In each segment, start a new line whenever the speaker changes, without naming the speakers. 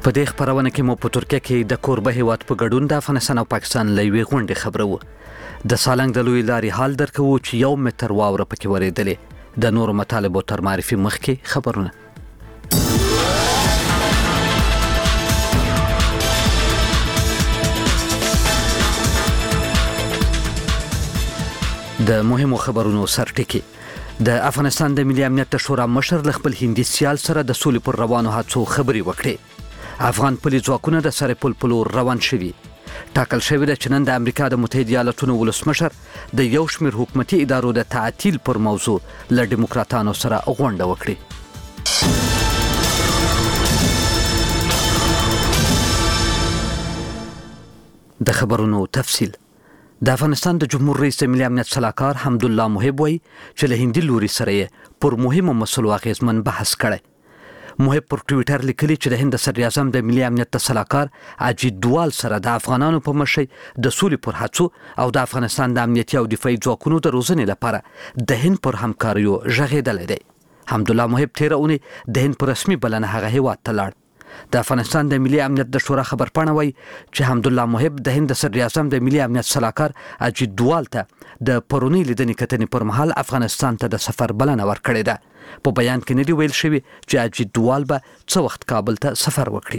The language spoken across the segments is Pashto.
په دې خبرونه کې مو په ترکیه کې د کوربه هیواد په ګډون د افغانستان او پاکستان لوي غونډې خبره وه. د سالنګ د لوی لارې حال درکو چې 1 متر واوره پکې ورېدلې. د نورو مطالبو تر معرفي مخکې خبرونه. د مهمو خبرونو سرټکی. د افغانستان د ملي امنیت شورا مشر ل خپل هندي سیال سره د سولې پر روانو هڅو خبري وکړي. افغان پولیس ځواکونه د سرپل په لور روان شوي. ټاکل شوی ده چې نن د امریکا د متحده ایالاتونو ولسمشر د یو شمېر حکومتي ادارو د تعطیل پر موضوع له ډیموکراتانو سره غونډه وکړي. د خبرونو تفصیل. د افغانستان د جمهور رئیس ملي امنیت صلاحکار حمدالله محب وایي چې له هندي لوري سره پر مهمو مسلو اغیزمن بحث کړی. محب پر ټویټر لیکلي چې د هند صدر اعظم د ملي امنیت صلاحکار اجیت دوال سره د افغانانو په مشرۍ د سولې پر هڅو او د افغانستان د امنیتي او دفاعي ځواکونو د روزنې لپاره د هند پر همکاریو غږېدلی دی. حمدالله محب تېره اونۍ د هند په رسمي بلنه هغه هیواد ته لاړ. د افغانستان د ملي امنیت د شورا خبرپاڼه وایي چې حمدالله محب د هند صدر اعظم د ملي امنیت صلاحکار اجیت دوال ته د پرونی لیدنې کتنې پر مهال افغانستان ته د سفر بلنه ورکړې ده. په بیان کې نه دی ویل شوی چې اجیت دوال به څه وخت کابل ته سفر وکړي.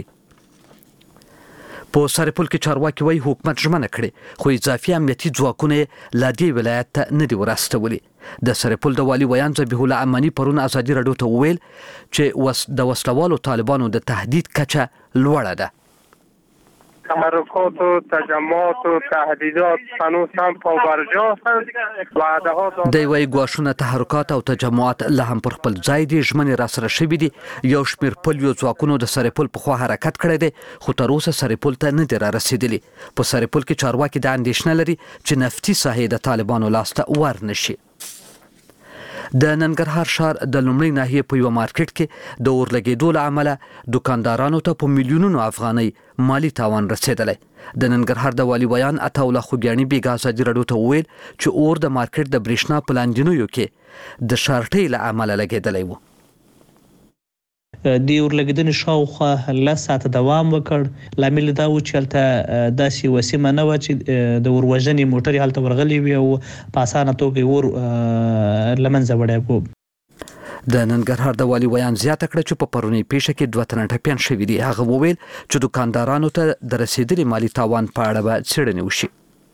په سرپل کې چارواکي وایي حکومت ژمنه کړې خو اضافي امنیتي ځواکونه لا دې ولایت ته نه دي ورستولي. د سرپل د والي ویان ذبیح الله امانی پرون ازادي راډیو ته وویل چې د وسلوالو طالبانو د تهدید کچه لوړه ده.
تحرکات و تجمعات و تهدیدات هنوز هم پابرجاست.
دی وایي ګواښونه تحرکات او تجمعات لا هم پر خپل ځای دي. ژمنې راسره شوي دي. یو شمېر پلیو ځواکونو د سرپل په خوا حرکت کړی دی خو تر اوسه سرپل ته نه دي رارسېدلي. په سرپل کې چارواکي د اندېښنه لري چې نفتي ساحې د طالبانو لاس ته ورنشي. د ننګرهار ښار د لومړۍ ناحیې په یو مارکیټ کې د اور لګېدو له امله دوکاندارانو ته په میلیونونو افغانۍ مالی تاوان رسېدلی. د ننګرهار د والي ویان عطاالله خوږیاڼي بیګا ازادي راډیو ته وویل چې اور د مارکیټ د برېښنا په لاندینیو کې د شارټۍ له امله لګېدلی و.
د اورلګیدنې شاوخوا 10 ساعته دوام وکړ. لامل دا و چې هلته داسې وسیمه نه وه چې د اوروژنې موټرې هلته ورغلې وي او په اسانه توګه اور له منځه وړی و.
د ننګرهار د والي ویان زیاته کړه چې په پرونی پیښه کې 2 تنه ټپیان شوي دي. هغه وویل چې دوکاندارانو ته د رسېدلي مالي تاوان په اړه به څېړنې وشي.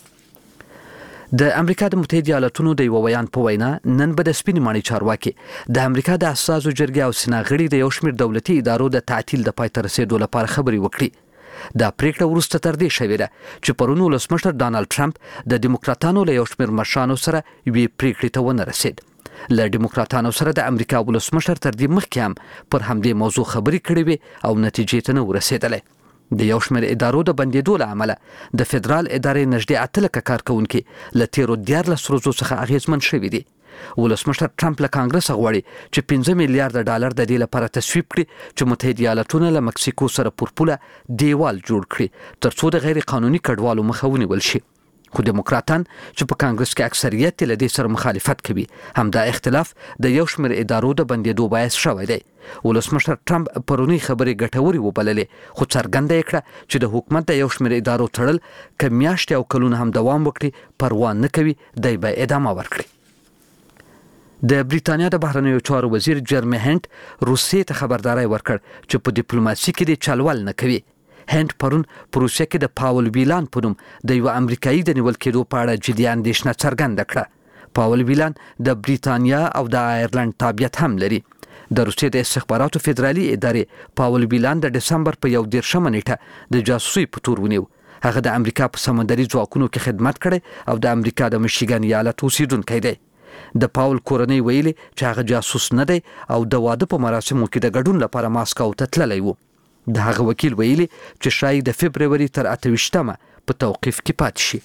د امریکا د متحده ایالاتونو د یو ویان په وینا نن به د سپینې ماڼۍ چارواکي د امریکا د اساسو جرګې او سنا غړي د یو شمېر دولتي ادارو د تعطیل د پای ته رسېدو لپاره خبرې وکړي. دا پریکړه وروسته تر دې شوې ده چې پرون ولسمشر ډانلډ ټرمپ د ډیموکراتانو له یو شمېر مشرانو سره یوې پریکړې ته ونه رسېد. له ډیموکراتانو سره د امریکا ولسمشر تر دې مخکې هم پر همدې موضوع خبرې کړې وې او نتیجې ته نه ورسېدلی. د یو شمېر ادارو د بندېدو له امله د فدرال ادارې نږدې 8 لکه کارکوونکي له تیرو 14 ورځو څخه اغېزمن شوي دي. ولسمشر ټرمپ له کانګرس غواړي چې 15 میلیارډ ډالر د دې لپاره تصویب کړي چې متحده ایالاتونه له مکسیکو سره پر پوله دیوال جوړ کړي ترڅو د غیر قانوني کډوالو مخه ونیول شي. خو دیموکراتان چې په کانګرس کې اکثریت له دې سره مخالفت کوي همدا اختلاف د یو شمېر ادارو د بندېدو باعث شوی دی. ولسمشر ټرمپ پرونی خبرې ګټورې وبللې خو څرګنده یې کړه چې د حکومت د یو شمېر ادارو تړل که میاشتې او کلونه هم دوام وکړي پروا نه کوي دی به ادامه ورکړي. د بریتانیا د بهرنیو چارو وزیر جرمی هنت روسیې ته خبرداری ورکړ چې په ډیپلوماسي کې د چلول نه کوي. هند پرون په روسیه کې د پاول ویلان په نوم د یو امریکایي د نیول کېدو په اړه جدي اندېښنه څرګنده کړه. پاول ویلان د بریتانیا او د آیرلند تابعیت هم لري. د روسیې د استخباراتو فدرالي ادارې پاول ویلان د دسمبر په 11 نیټه د جاسوسي په تور ونیو. هغه د امریکا په سمندري ځواکونو کې خدمت کړی او د امریکا د میشیګن ایالت اوسیدونکی دی. د پاول کورنۍ ویلي چې هغه جاسوس نه دی او د واده په مراسمو کې د ګډون لپاره ماسکو ته تللی و. د هغه وکیل ویلي چې شاید د فبروري تر 28 په توقیف کې پاتې شي.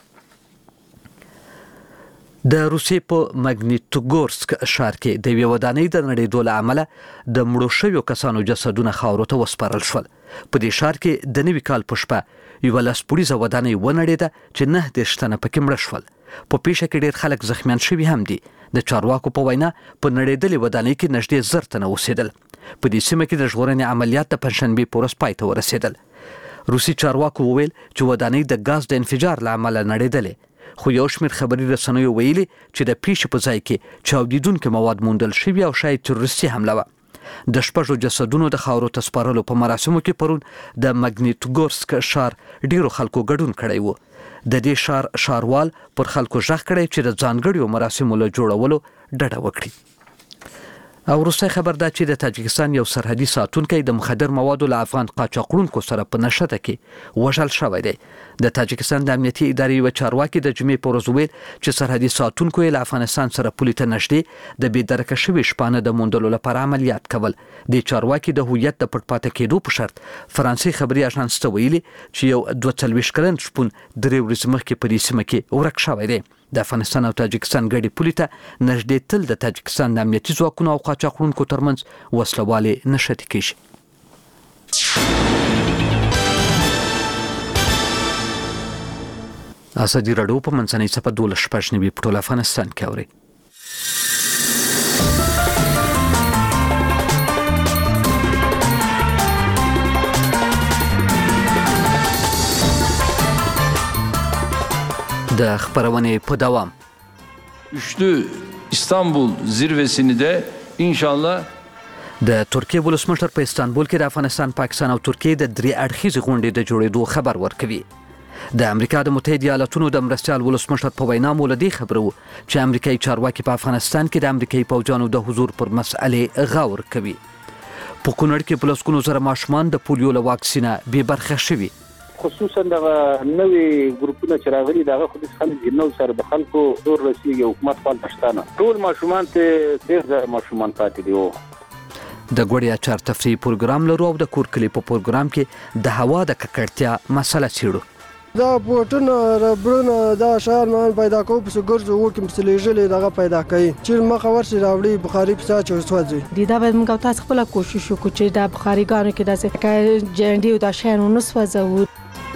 د روسیې په ماګنیټوګورسک ښار کې د یوې ودانۍ د نړېدو له امله د مړو شویو کسانو جسدونه خاورو ته وسپارل شول. په دې ښار کې د نوي کال په شپه یوه 10 پوړیزه ودانۍ ونړېده چې 9 تنه پکې مړه شول. په پیښه کې ډېر خلک زخمیان شوي هم دي. د چارواکو په وینا په نړېدلې ودانۍ کې نږدې 1000 تنه اوسېدل. په دې سیمه کې د ژغورنې عملیات د پنځشنبه په ورځ پای ته ورسېدل. روسي چارواکو وویل چې ودانۍ د غاز د انفجار له امله نړېدلې، خو یو شمېر خبري رسنیو ویلي چې د پیښې په ځای کې چاودیدونکي مواد موندل شوي او شاید تروریستي حمله وه. د 6 جسدونو د خاورو ته سپارلو په مراسمو کې پرون د ماګنیټوګورسک ښار ډیرو خلکو ګډون کړی و. د دې ښاروال پر خلکو ژغ کړی چې د ځانګړو مراسمو له جوړولو ډډه وکړي. او وروستی خبر دا چې د تاجکستان یو سرحدي ساتونکی د مخدر موادو له افغان قاچاقړونکو سره په نښته کې وژل شوی دی. د تاجکستان د امنیتي ادارې یو چارواکي د جمعې په ورځ وویل چې سرحدي ساتونکو له افغانستان سره پولې ته نږدې د بې درکه شوي شپانه د موندلو لپاره عملیات کول. د چارواکي د هویت د پټ پاتې کېدو په شرط فرانسې خبري اژانس ته ویلي چې یو 42 کلن شپون 3 ورځې مخکې په دې سیمه کې ورک شوی دی. د افغانستان او تاجکستان ګډې پولې ته نږدې تل د تاجکستان د امنیتي ځواکونو او قاچاقړونکو ترمنځ وسلوالې نښتې کېږي. ازادي راډیو په منځنۍ صفحه 12 په ټول افغانستان کې اوري. د خبرونې په دوام
üçlü İstanbul zirvesini de inşallah
د ترکیه ولسمشر په استانبول کې د افغانستان، پاکستان او ترکیه د 3 اړخیزې غونډې د جوړېدو خبر ورکوي. د امریکا د متحده ایالاتونو د مرستیال ولسمشر په وینا مولدي خبرو چې امریکایي چارواکي په افغانستان کې د امریکایي پوځیانو د حضور پر مسئله غور کوي. په کونړ کې په لسګونو زره ماشومان د پولیو له واکسینه بې برخه شوي.
خصوصا د نوې ګروپونو چې راغلي دغه خو د خلک نو سره د خلکو دور رسیدي حکومت خپل پښتانه ټول ماشومان ته ډېر زره ماشومان پاتې دي.
د ګوړیا چار تفریح پروګرام لرو او د کور کلی په پروګرام کې د هوا د ککړتیا مسله څېړو.
دا بوټونه ربړونه دا شان مان پیدا کوو په ګرځو وکم سلیجلې دغه پیدا کوي چې مخه ورشي راوړي بخاري په ساچ او سوځي.
دا به موږ تاسو خپل کوشش وکړو چې دا بخاري ګانو کې داسې جنډي او دا شان ونه سوځو.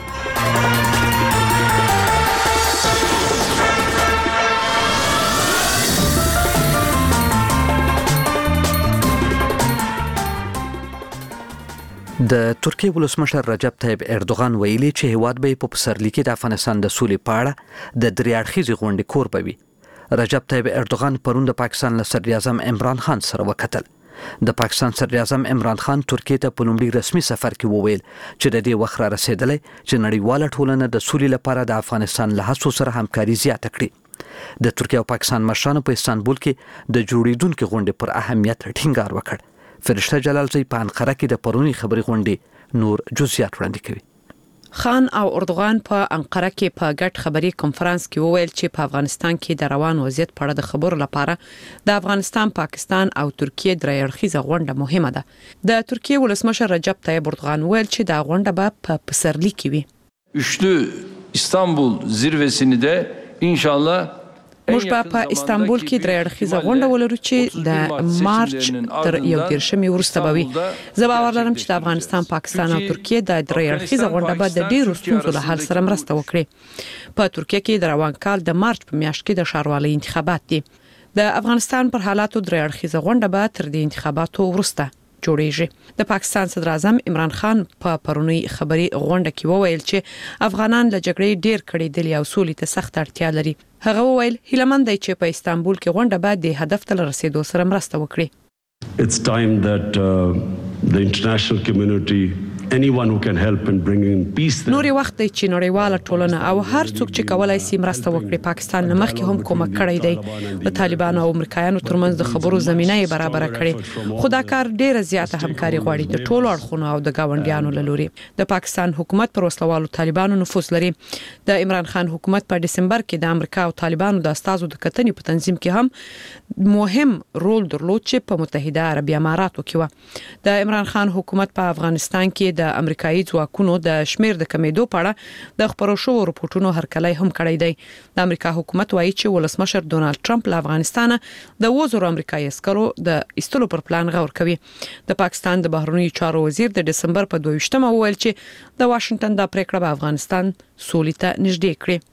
د ترکیه ولسمشر رجب طیب اردوغان ویلي چې هیواد به په پسرلي کې د افغانستان د سولې په اړه د 3 اړخیزې غونډې کور بوي. رجب طیب اردوغان پرون د پاکستان له صدر اعظم عمران خان سره وکتل. د پاکستان صدر اعظم عمران خان ترکیه ته په لومړي رسمي سفر کې وویل چې د دې وخت را رسیدلی چې نړیواله ټولنه د سولې لپاره د افغانستان له هڅو سره همکاري زیاته کړي. د ترکیه او پاکستان مشرانو په استانبول کې د جوړیدونکو غونډې پر اهمیت ټینګار وکړ. فرشته جلالزی په انقره کې د پرونی خبري غونډې نور جزئیات وړاندې کوي.
خان او اردوغان په انقره کې په ګډ خبري کنفرانس کې وویل چې په افغانستان کې د روان وضعیت په اړه د خبرو لپاره د افغانستان، پاکستان او ترکیه درې اړخیزه غونډه مهمه ده. د ترکیه ولسمشر رجب طیب اردوغان وویل چې دا غونډه به په پسرلي کې وي.
üçlü İstanbul zirvesini de inşallah
موږ په استانبول کې درې اړخیزه غونډه ولرو چې د مارچ تر 1 وروسته به وي. زه باور لرم چې د افغانستان، پاکستان او ترکیه د درې اړخیزه غونډه به د ډیرو ستونزو له حل سره مرسته وکړي. په ترکیه کې د روان کال د مارچ په میاشت کې د ښاروالۍ انتخابات دي. د افغانستان پر حالاتو درې اړخیزه غونډه به تر دې انتخاباتو وروسته جوړیږي. د پاکستان صدر اعظم عمران خان په پرونی خبري غونډه کې وویل چې افغانان له جګړې ډیر کړي او سولې ته سخت اړتیا لري. هغه وویل هیلمن دی چې په استانبول کې غونډه به د هدف ته رسیدو سره مرسته وکړي.
It's time that the international community, anyone who can help in bringing peace there.
نور وخت دی چې نړیواله ټولنه او هر څوک چې کولای شي مرسته وکړي پاکستان نه مخکې هم کومک کړی دی. د طالبانو او امریکایانو ترمنځ د خبرو زمينه یې برابر کړي. خو دا کار ډیره زیاته همکاري غواړي د ټولو اړخونو او د گاونډیانو له لوري. د پاکستان حکومت پر وسلوالو طالبانو نفوذ لري. د عمران خان حکومت په دسمبر کې د امریکا او طالبانو د استازو د کتنې په تنظیم کې هم مهم رول درلود چې په متحده عربی اماراتو کې و. د عمران خان حکومت په افغانستان کې د امریکایي ځواکونو د شمیر د کمیدو په اړه د خبرو شو رپورټونو هرکلی هم کړی دی. د امریکا حکومت وایي چې ولسمشر ډونالد ټرمپ له افغانستان د 2,000 امریکایي عسکرو د ایستلو پر پلان غور کوي. د پاکستان د بهرنیو چارو وزیر د دسمبر په 22 وویل چې د واشنگټن د پریکړه به افغانستان سولې ته نږدې کړي.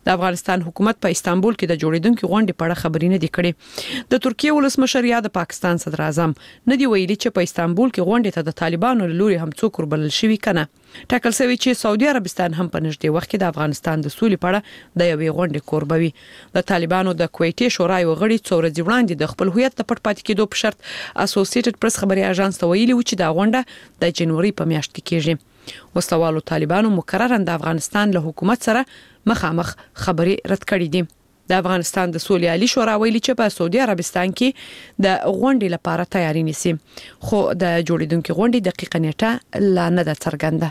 د افغانستان حکومت په استانبول کې د جوړیدونکو غونډې په اړه خبرې نه دي کړې. د ترکیه ولسمشر یا د پاکستان صدر اعظم نه دی ویلي چې په استانبول کې غونډې ته د طالبانو لوري هم څوک وربلل شوی کنه. ټاکل شوی چې سعودي عربستان هم په نږدې وخت کې د افغانستان د سولې په اړه د یوې غونډې کوربوي. د طالبانو د کویټې شورای وغړي څو ورځې وړاندې د خپل هویت د پټ پاتې کېدو په شرط اسوسییټډ پریس خبري اژانس ته ویلي و چې دا غونډه د جنوري په میاشت کې کېږي. وسلوالو طالبانو مکررا د افغانستان له حکومت سره مخامخ خبري رد کړې دي. د افغانستان د سولې عالی شورا ویلي چې په سعودي عربستان کې د غونډې لپاره تیاری نیسي، خو د جوړیدونکو غونډې دقیقه نیټه لا نه ده څرګنده.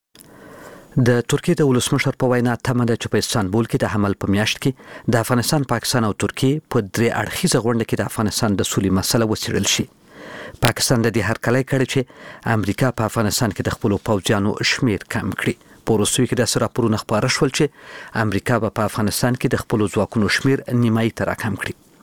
د ترکیه د ولسمشر په وینا تمه ده چې په استانبول کې د حمل په میاشت کې د افغانستان، پاکستان او ترکیه په درې اړخیزه غونډه کې د افغانستان د سولې مسله وڅېړل شي. پاکستان د دې هرکلی کړی چې امریکا په افغانستان کې د خپل پوځیانو شمیر کم کړي. په روسیې کې د راپورونو خبره شول چې امریکا په افغانستان کې د خپل ځواکونو شمیر نیمایي ته راکم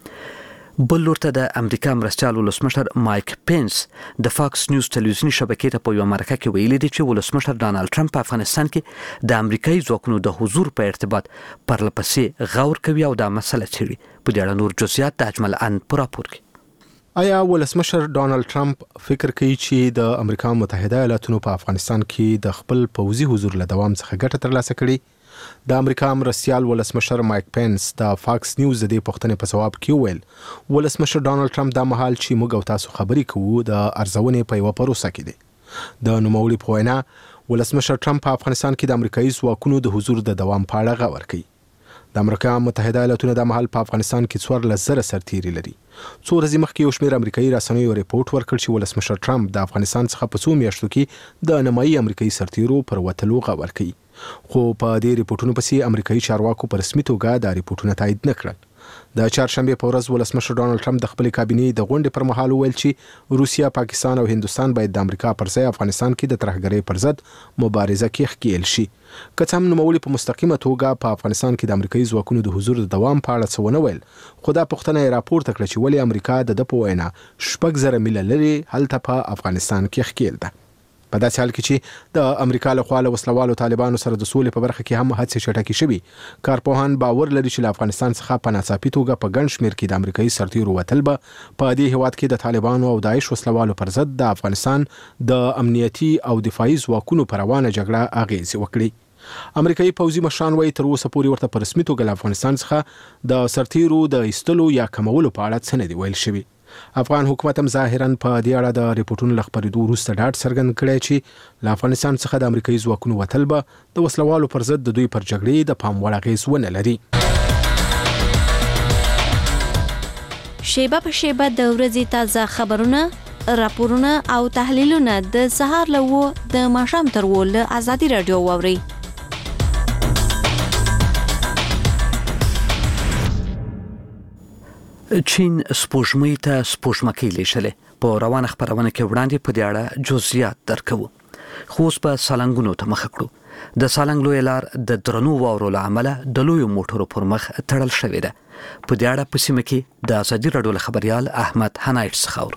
کړي. بل لورته د امریکا مرستیال ولسمشر مایک پینس د فاکس نیوز تلویزیونی شبکې ته په یو مرکه کې ویلي دی چې ولسمشر ډانلډ ټرمپ په افغانستان کې د امریکایي ځواکونو د حضور په ارتباط پرلپسې غور کوي او دا مسله څېړي. په دې اړه نور جزئیات د اجمل ان په راپور کې.
آیا ولسمشر ډانلډ ټرمپ فکر کوي چې د امریکا متحده ایالاتونو په افغانستان کې د خپل پوځي حضور له دوام څخه ګټه ترلاسه کړي؟ د امریکا مرستیال ولسمشر مایک پینس د فاکس نیوز د دې پوښتنې په ځواب کې وویل ولسمشر ډانلډ ټرمپ د مهال چې موږ او تاسو خبرې کوو د ارزونې په یوه پروسه کې دی. د نوموړي په وینا ولسمشر ټرمپ په افغانستان کې د امریکایي ځواکونو د حضور د دوام په اړه غور کوي. د امریکا متحده ایالاتونو د مهال په افغانستان کې 14,000 سرتیري لري. څو ورځې مخکې یو شمېر امریکایي رسنیو ریپورت ورکړ چې ولسمشر ټرمپ د افغانستان څخه په څو میاشتو کې د نیمایي امریکایي سرتیرو پر وتلو غور کوي. خو په دې ریپورتونو پسې امریکایي چارواکو په رسمي توګه دا ریپورتونه تایید نه کړل. د چهارشنبه په ورځ ولسمشر ډانلډ ټرمپ د خپل کابینې د غونډې پر مهال ویل چې روسیا، پاکستان او هندستان باید د امریکا پر ځای افغانستان کې د ترهګرۍ پر ضد مبارزه کې ښکیل شي. که څه هم نوموړي په مستقیمه توګه په افغانستان کې د امریکایي ځواکونو د حضور د دوام په اړه څه ونه ویل، خو دا پوښتنه یې راپورته کړه چې ولې امریکا د ده په وینا 6,000 میله لرې هلته په افغانستان کې ښکیل ده. په داسې حال کې چې د امریکا له خوا له وسلوالو طالبانو سره د سولې په برخه کې هم هڅې چټکې شوي، کارپوهان باور لري چې له افغانستان څخه په ناڅاپي توګه په ګڼ شمېر کې د امریکایي سرتیرو وتل به په دې هیواد کې د طالبانو او داعش وسلوالو پر ضد د افغانستان د امنیتي او دفاعي ځواکونو پر روانه جګړه اغېز وکړي. امریکایي پوځي مشران وايي تر اوسه پورې ورته په رسمي توګه له افغانستان څخه د سرتیرو د ایستلو یا کمولو په اړه څه نه دي ویل شوي. افغان حکومت هم ظاهرا په دې اړه د ریپورتونو له خپرېدو وروسته ډاډ څرګند کړی چې له افغانستان څخه د امریکایي ځواکونو وتل به د وسلوالو پر ضد د دوی پر جګړې د پام وړ اغېز ونه لري.
شیبه په شیبه د ورځې تازه خبرونه، راپورونه او تحلیلونه د سهار له 9 د ماښام تر 10 له ازادي رادیو واورئ.
چین سپوږمۍ ته سپوږمکۍ لیږلې. په روانه خبرونه کې وړاندې په دې اړه جزئیات درکوو. خو اوس په سالنګونو ته مخه کړو. د سالنګ لوی لار د درنو واورو له امله د لویو موټرو پر مخ تړل شوې ده. په دې اړه په سیمه کې د ازادي رادیو خبريال احمد حنایت څخه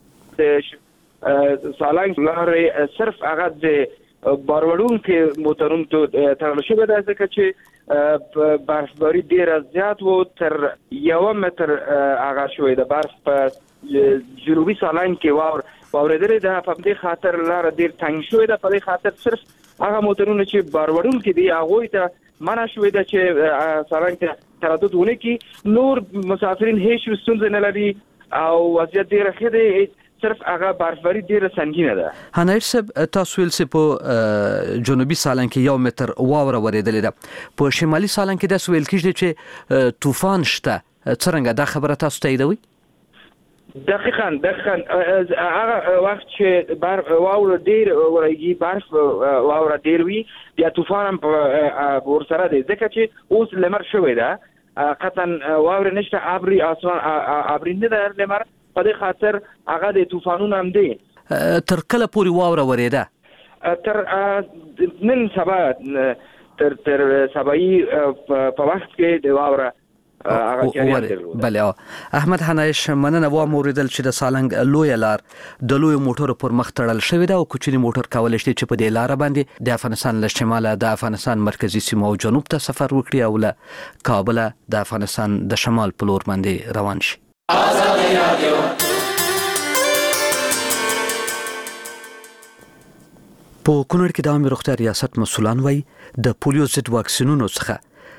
سالنګ لار صرف هغه د باروړونکو موټرونو ته تړل شوې ده ځکه چې برفباری ډیر زیات وو، تر 1 متر هغه شوې ده. برف په جنوبي سالنګ کې واورېدلې ده. په دې خاطر لار ډیر تنګ شوې ده. په دې خاطر صرف هغه موټرونه چې باروړونکو دي هغه ته منع شوې ده چې سالنګ ته تردد ونه کړي. نور مسافرین هیڅ ستونزه نه لري او وضعیت ډیر ښه دی. صرف هغه برفباری ډیره سنگینه ده.
حنایت صاحب تاسو ویل چې په جنوبي سالنګ کې 1 متر واوره ورېدلې ده. په شمالي سالنګ کې د سویل کېږي چې طوفان شته. څنګه دا خبره تاسو تاییدوي؟
دقیقاً هغه وخت چې واوره ډیر ورېږي، برف واوره ډیر وي، بیا طوفان هم ورسره دی ځکه چې اوس لمر شوی ده. قطعا واوره نشته، ابري اسمان ابري نه ده لمر. په دې خاطر هغه د طوفانونو هم دی.
تر کله پورې واوره ورېده؟
تر نن سبا تر سبایي په وخت کې د واوره هغه جریان درلود.
بله احمد حنایش مننه و موریدل چې د سالنګ لوی لار د لوی موټرو پر مخ تړل شوې ده او کوچني موټر کولای شي چې په دې لار باندې د افغانستان له شماله د افغانستان مرکزی سیمه او جنوب ته سفر وکړي او له کابل د افغانستان د شمال په لور باندې روان شي. په کونړ کې د عامه روغتیا ریاست مسولان وایي د پولیو ضد واکسینونو څخه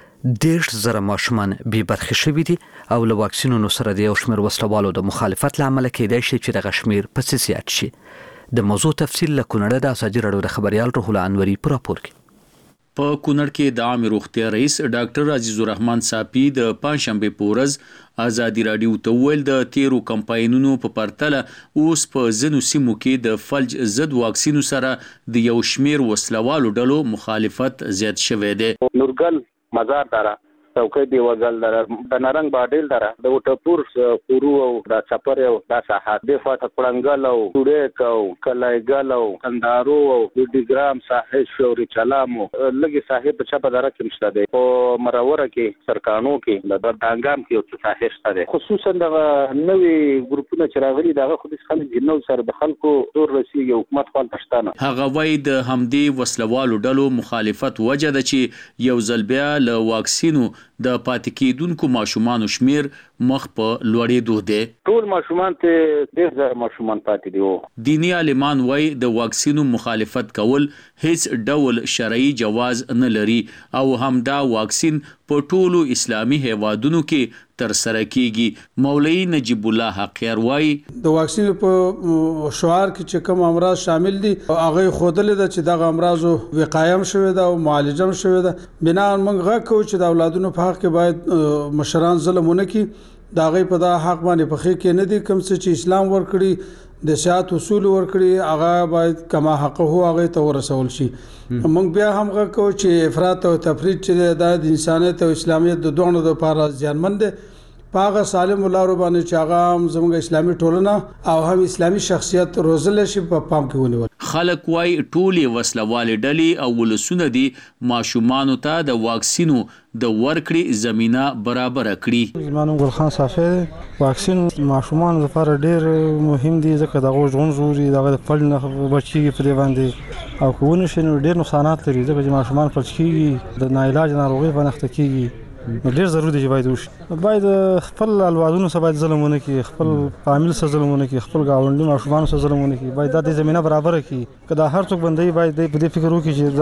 10,000 ماشومان بې برخې شوي دي او له واکسینونو سره د یو شمېر وسلوالو د مخالفت له امله کېدای شي چې دغه شمېر پسې زیات شي. د موضوع تفصیل له کونړه د ازادي راډیو د خبريال روح الله انوري په راپور کې.
په کونړ کې د عامه روغتیا رئیس ډاکټر عزیز الرحمن صاپی د پنځشنبه پورز ازادي راډیو ته ویل د تیرو کمپاینونو په پرتله اوس په ځینو سیمو کې د فلج ضد واکسینو سره د یو شمېر وسلوالو ډلو مخالفت زیات شوی دی.
نورګل مزار دره څوکۍ دی وګل دره د نارنګ باډل دره د وټپور پورو او د چپر او د ساحات د فاته پړنګل او ټوډه کو کلایګل او کندارو او د ډیګرام ساحل شوري چلامو لګي صاحب په چپه دره کې مشته دی او مراوره کې سرکانو کې د دانګام کې او صاحب شته دی. خصوصا د نوې ګروپونو چې راغلي دغه خو د خلک نو سره د خلکو زور رسیږي حکومت خپل پښتانه
هغه وای د همدې وسلوالو ډلو مخالفت وجه ده چې یو ځل بیا له واکسینو د پاتې کېدونکو ماشومانو شمیر مخ په لوړېدو دی.
ټول ماشومان ته 10,000 ماشومان پاتې دي.
دینی عالمان وای د واکسینو مخالفت کول هیڅ ډول شرعي جواز نه لري او همدا واکسین په ټولو اسلامي هیوادونو کې تر سره کیږي. مولوی نجیب الله حقیار وای
د واکسین په شعار کې چې کوم امراض شامل دي هغه خودل ده چې دغه امراض وقایم شوی ده او معالجه شوی ده. بنا موږ غواړو چې د اولادونو په حق کې باید مشران ظلمونه کوي دا غي په دا حق باندې په خې کې نه دي کوم چې اسلام ورکړي د شات اصول ورکړي هغه باید کما حق هو هغه ته ورسول شي. موږ بیا هم غواړو چې افراط او تفرید چې د انسانیت او اسلامیت د دوه لپاره ځانمند پاغه سالم لارو باندې چې هغه زموږ اسلامي ټولنه او هم اسلامي شخصیت روزل شي په پام کې ونیول.
خلک وای ټولي وسلوالې ډلې او ولسونه دي ماشومانو ته د واکسینو د ورکړې زمينه برابر کړي.
زمانو ګل خان صافي واکسین ماشومان لپاره ډېر مهم دي ځکه د غوږ زوري دغه فل نه بچي په دې باندې او کوونه شنو ډېر نقصانات لري ځکه چې ماشومان فلج کیږي د ناعلاج ناروغي په نخته کیږي. ډېر ضروري دی چې باید وشي باید خپل اولادونو سره باید ظلمونه کوي خپل فامیل سره ظلمونه کوي خپل گاونډي ماشومان سره ظلمونه کوي باید د زمينه برابر کړي کله هر څوک باندې باید په دې فکر وکړي چې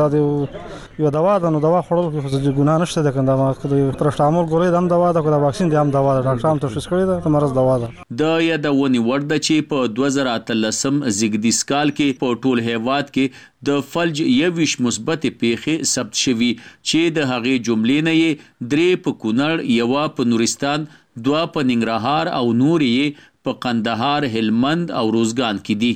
دا یو دوا ده نو دوا خورل کې خو ګناه نشته ده کنده ما پرشتامول ګورې دم دوا ده کله واکسین دی هم دوا ده ډاکټر هم تشخیص کړی ده مرز دوا ده.
د یادونې وړ ده چې په 2013 زیږدیز کال کې په ټول هیواد کې د فلج 21 مثبت پیښې ثبت شوي چې د هغې جملې نه یې 3 په کونړ یو په نورستان 2 په ننګرهار او نور یې په قندهار هلمند او روزګان کې دي.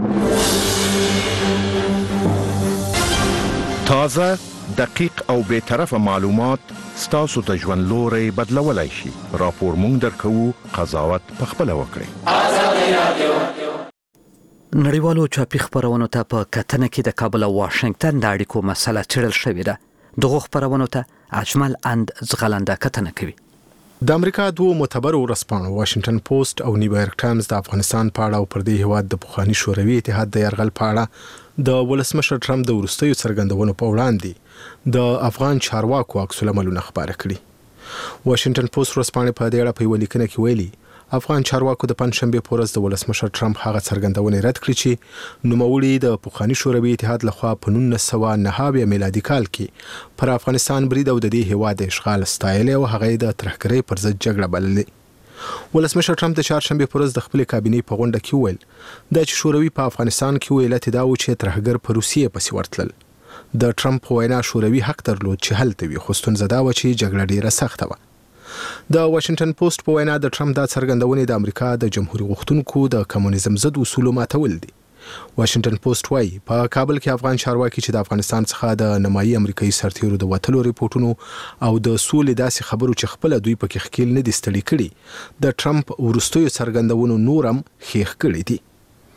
تازه دقیق او به طرفه معلومات ستاسو ته ژوند لوري بدلولای شي. راپور مونږ درکو قضاوت په خپل وکړئ.
نړیوالو چاپی خبرونو ته په کتنه کې د کابل او واشنگټن د اړیکو مسله چیرل شوې ده. دغه خبرونو ته اجمل اند زغلنده کتنه کوي.
د امریکا دوه معتبرو ورځپاڼو واشنگټن پوسټ او نیویارک ټایمز د افغانستان په اړه او پر دې هیواد د پخوانی شوروي اتحاد د یرغل په اړه د ولسمشر ټرمپ د وروستیو څرګندونو په وړاندې د افغان چارواکو عکس العملونه خبره کړي. واشنگټن پوسټ ورځپاڼه په دې اړه په ولیکنه کې ویلي افغان چارواکو د پنځشنبه په ورځ د ولسمشر ټرمپ هغه څرګندونې رد کړې چې نوموړي د پخوانی شوروي اتحاد لخوا په 1990 میلادي کال کې پر افغانستان برید او د دې هیواد اشغال ستایل او هغه د ترهګرۍ پر ضد جګړه بللې. ولسمشر ټرمپ د چهارشنبه په ورځ د خپل کابینې په غونډه کې ویل د شوروي په افغانستان کې ویلت دا و چې ترهګر په روسیې پسې ورتلل. د ټرمپ وینا شوروي حق درلود چې هلته وي خو ستونزه دا و چې جګړه ډیره سخته و. د واشنگټن پوسټ په وینا د ټرمپ د څرګندونې د امریکا د جمهوریت غوښتونکو د کمونیزم ضد اصول ماتول دي. واشنگټن پوسټ وايي په کابل کې افغان چارواکي چې د افغانستان څخه د نمایي امریکایي سرتیرو د وټلو ریپورتونو او د سولې داسې خبرو چې خپل دوی پکې خکیل نه دي ستړي کړي د ټرمپ ورستیو څرګندونو نورم خېخ کړي دي.